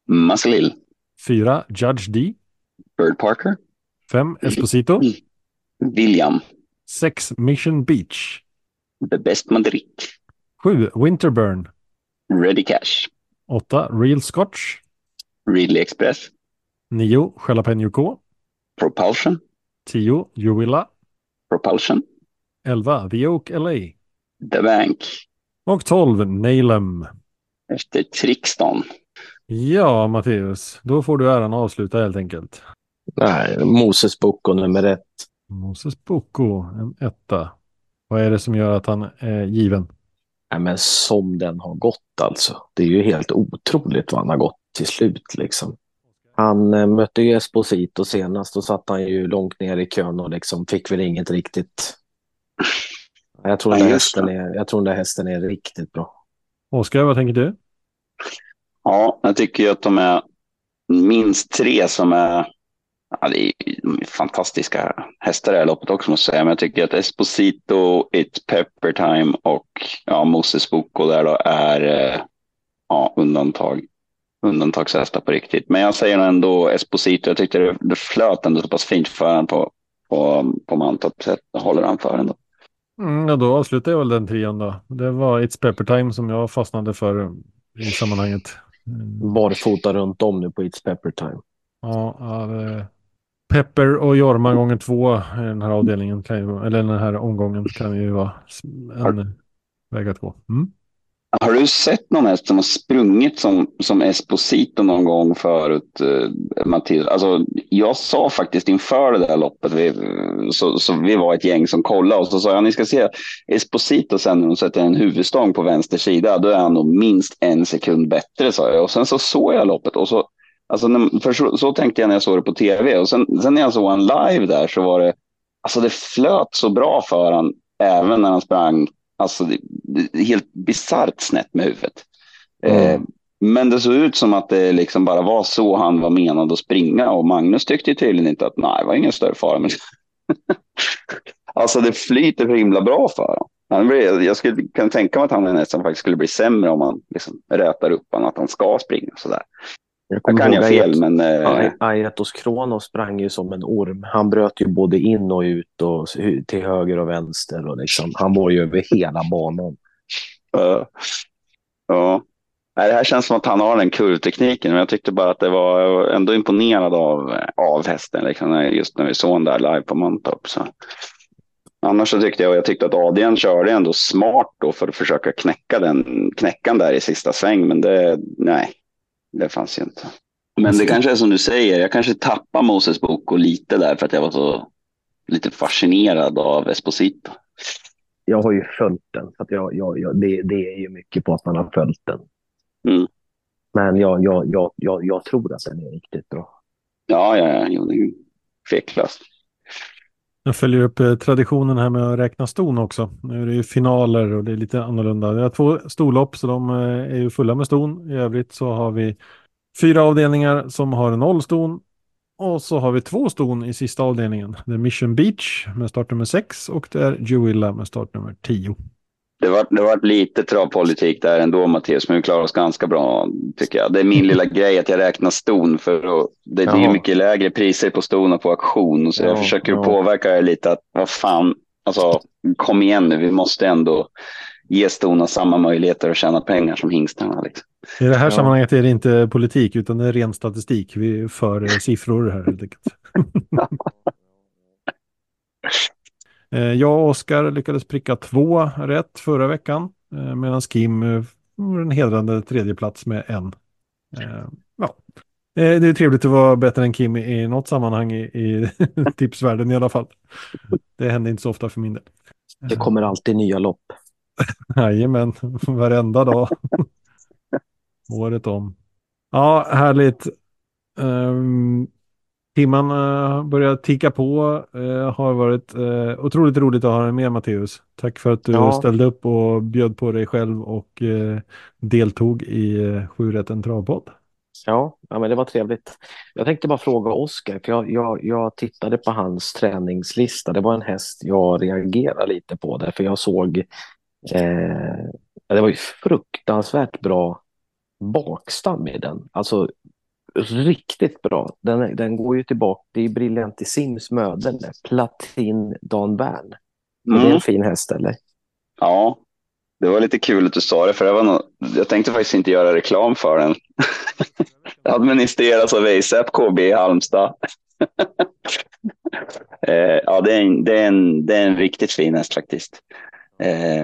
Muscle. fyra Judge D. Bird Parker. fem Esposito. William. sex Mission Beach. The Best Madrid. sju Winterburn. Ready Cash. åtta Real Scotch. Ridley Express. nio Jalapeno K. Propulsion. tio Juilla. Propulsion. elva The Oak L A. The Bank. Och tolv Nailem. Efter Trixton. Ja, Matteus. Då får du äran att avsluta helt enkelt. Nej, Moses Boko nummer ett. Moses Boko, en etta. Vad är det som gör att han är given? Nej, men som den har gått alltså. Det är ju helt otroligt vad han har gått till slut liksom. Han eh, mötte ju Esposito senast och satt han ju långt ner i kön och liksom fick väl inget riktigt. Jag tror, Ja, den där just hästen det. är, jag tror den där hästen är riktigt bra. Oskar, vad tänker du? Ja, jag tycker ju att de är minst tre som är, ja, det är de är fantastiska hästar i det här loppet också måste jag säga. Men jag tycker att Esposito, It's Pepper Time och ja, Moses Boko där då är eh, ja, undantag. Undantagshästar på riktigt. Men jag säger ändå Esposito. Jag tyckte det, det flöt ändå så pass fint för han på, på, på Mantorp sätt. Håller han för ändå. Mm, ja, då avslutar jag väl den trion då. Det var It's Pepper Time som jag fastnade för i sammanhanget. Mm. Barfota runt om nu på It's Pepper Time. Ja, ja det... Pepper och Jorma gånger två i den här avdelningen kan ju, eller den här omgången kan ju vara en väg att gå. Mm. Har du sett någon häst som har sprungit som, som Esposito någon gång förut, eh, Mattias? Alltså, jag sa faktiskt inför det där loppet, vi, så, så vi var ett gäng som kollade och så sa jag, ni ska se Esposito sen när de sätter en huvudstång på vänster sida, då är han nog minst en sekund bättre, sa jag. Och sen så såg jag loppet och så, alltså, för så, så tänkte jag när jag såg det på tv och sen, sen när jag såg han live där så var det, alltså det flöt så bra för han även när han sprang. Alltså det, det är helt bizarrt snett med huvudet. Mm. Eh, men det såg ut som att det liksom bara var så han var menad att springa. Och Magnus tyckte tydligen inte att nej, det var ingen större fara. Men alltså det flyter för himla bra för honom. Jag skulle, kan tänka mig att han är nästan faktiskt skulle bli sämre om man liksom rätar upp honom att han ska springa. Sådär. Jag, jag kan jag fel, men... Eh... Aetos Kronos sprang ju som en orm. Han bröt ju både in och ut och till höger och vänster. Och liksom, han var ju över hela banan. Uh, ja. Det här känns som att han har den kurvtekniken. Men jag tyckte bara att det var jag var ändå imponerad av, av hästen. Liksom, just när vi såg den där live på Mantorp. Så. Annars så tyckte jag, jag tyckte att Adrian körde ändå smart då för att försöka knäcka den knäckan där i sista sväng. Men det, nej. Det fanns ju inte. Men det kanske är som du säger. Jag kanske tappar Moses Boko lite där för att jag var så lite fascinerad av Esposito. Jag har ju följt den. Så att jag, jag, jag, det, det är ju mycket på att man har följt den. Mm. Men jag, jag, jag, jag, jag tror att den är riktigt bra. Ja, ja, ja. Jo, det är tveklöst. Jag följer upp eh, traditionen här med att räkna ston också. Nu är det ju finaler och det är lite annorlunda. Vi har två storlopp så de eh, är ju fulla med ston. I övrigt så har vi fyra avdelningar som har noll ston. Och så har vi två ston i sista avdelningen. Det är Mission Beach med startnummer sex och det är Juilla med startnummer tio. Det var, det var lite travpolitik där ändå, Mattias, men vi klarar oss ganska bra, tycker jag. Det är min lilla grej att jag räknar ston, för att, det, det är ju mycket lägre priser på ston och på auktion, så ja, jag försöker ja. påverka det lite att, vad fan, alltså, kom igen nu, vi måste ändå ge stona samma möjligheter att tjäna pengar som hingstarna. Liksom. I det här ja. sammanhanget är det inte politik, utan det är ren statistik. Vi för siffror här helt enkelt. Jag och Oskar lyckades pricka två rätt förra veckan, medan Kim får en hedrande tredje plats med en. Ja. Det är trevligt att vara bättre än Kim i något sammanhang i, i tipsvärlden i alla fall. Det händer inte så ofta för min del. Det kommer alltid nya lopp. Jajamän, varenda dag. Året om. Ja, härligt. Um, Timman uh, börjar ticka på. Uh, har varit uh, otroligt roligt att ha dig med, Matteus. Tack för att du ja. ställde upp och bjöd på dig själv och uh, deltog i uh, Sju rätt en travpodd. Ja, ja, men det var trevligt. Jag tänkte bara fråga Oskar, för jag, jag, jag tittade på hans träningslista. Det var en häst jag reagerade lite på där, för jag såg eh, det var ju fruktansvärt bra bakstam i den. Alltså riktigt bra. Den, den går ju tillbaka, det är Brilliantisims mödel, Platin Dan Bern. Mm. Är det en fin häst eller? Ja, det var lite kul att du sa det, för det var nog, jag tänkte faktiskt inte göra reklam för den. Det administreras av ASAP K B i Halmstad. eh, ja, det är, en, det, är en, det är en riktigt fin häst faktiskt. Eh,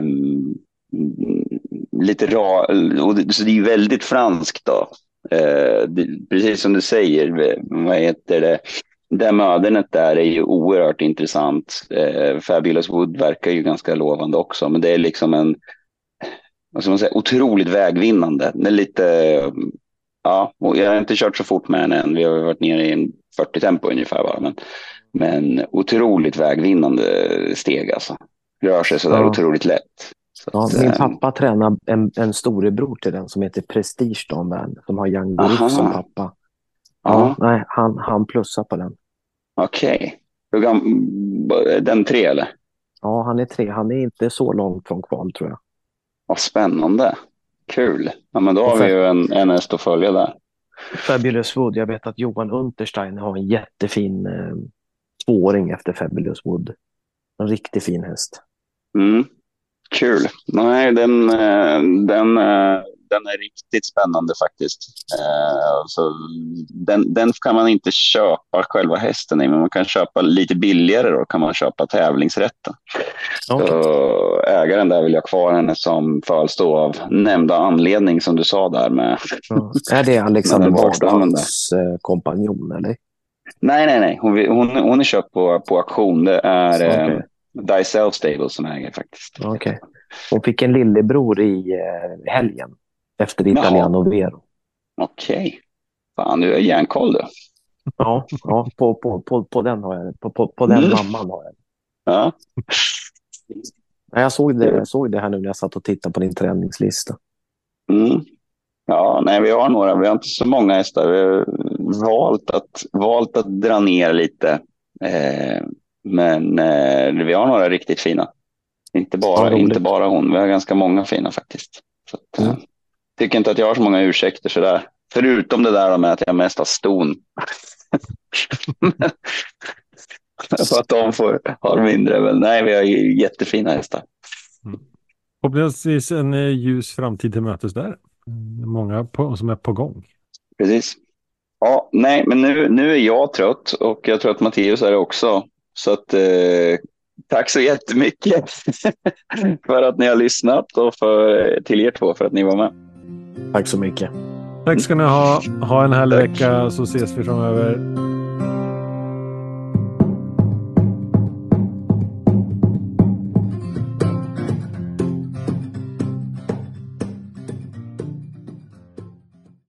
lite ra, och det, så det är väldigt franskt då. Eh, det, precis som du säger, vad heter det? Det mödernet där är ju oerhört intressant. Eh, Fabulous Wood verkar ju ganska lovande också, men det är liksom en, vad ska man säga, otroligt vägvinnande. Det är lite, ja, och jag har inte kört så fort med den än. Vi har varit nere i en fyrtio tempo ungefär bara, men, men otroligt vägvinnande steg alltså. Rör sig sådär ja. Otroligt lätt. Så ja, att, min pappa tränar en, en storebror till den som heter Prestige Dan Bern, som har Young Griff som pappa. Ja, ja. Nej, han, han plussar på den. Okej. Okay. Den tre eller? Ja, han är tre. Han är inte så långt från kval tror jag. Vad spännande. Kul. Ja, men då har vi ju en, en häst att följa där. Fabulous Wood. Jag vet att Johan Unterstein har en jättefin eh, tvååring efter Fabulous Wood. En riktigt fin häst. Mm. Kul. Nej, den, den, den är riktigt spännande faktiskt. Så den, den kan man inte köpa själva hästen i, men man kan köpa lite billigare då kan man köpa tävlingsrätten. Okay. Så ägaren där vill jag kvar henne som följs då av nämnda anledning som du sa där med. Ja. Är det Alexander Bardals kompanjon eller? Nej, nej, nej. Hon, hon, hon är köpt på, på auktion. Det är okay. Thyself Stable som äger faktiskt. Okej. Okay. Hon fick en lillebror i eh, helgen efter Italiano Vero. Okej. Okay. Fan, du är järnkoll du. Ja, ja på, på, på, på den har jag på, på, på den mm. mamman har jag. Ja. Jag såg det, jag såg det här nu när jag satt och tittade på din träningslista. Mm. Ja, nej, vi har några, vi har inte så många hästar. Vi har valt att, valt att dra ner lite. Eh, men eh, vi har några riktigt fina. Inte bara, ja, inte bara hon. Vi har ganska många fina faktiskt. Så att, mm. tycker inte att jag har så många ursäkter sådär. Förutom det där med att jag mest har ston. För att de får ha mindre. Men nej, vi har jättefina hästar. Mm. Förhoppningsvis en ljus framtid till mötes där. Många på, som är på gång. Precis. Ja, nej, men nu, nu är jag trött och jag tror att Mattias är det också. Så att eh, tack så jättemycket för att ni har lyssnat och för, till er två för att ni var med. Tack så mycket. Tack ska ni ha. Ha en härlig vecka så ses vi framöver.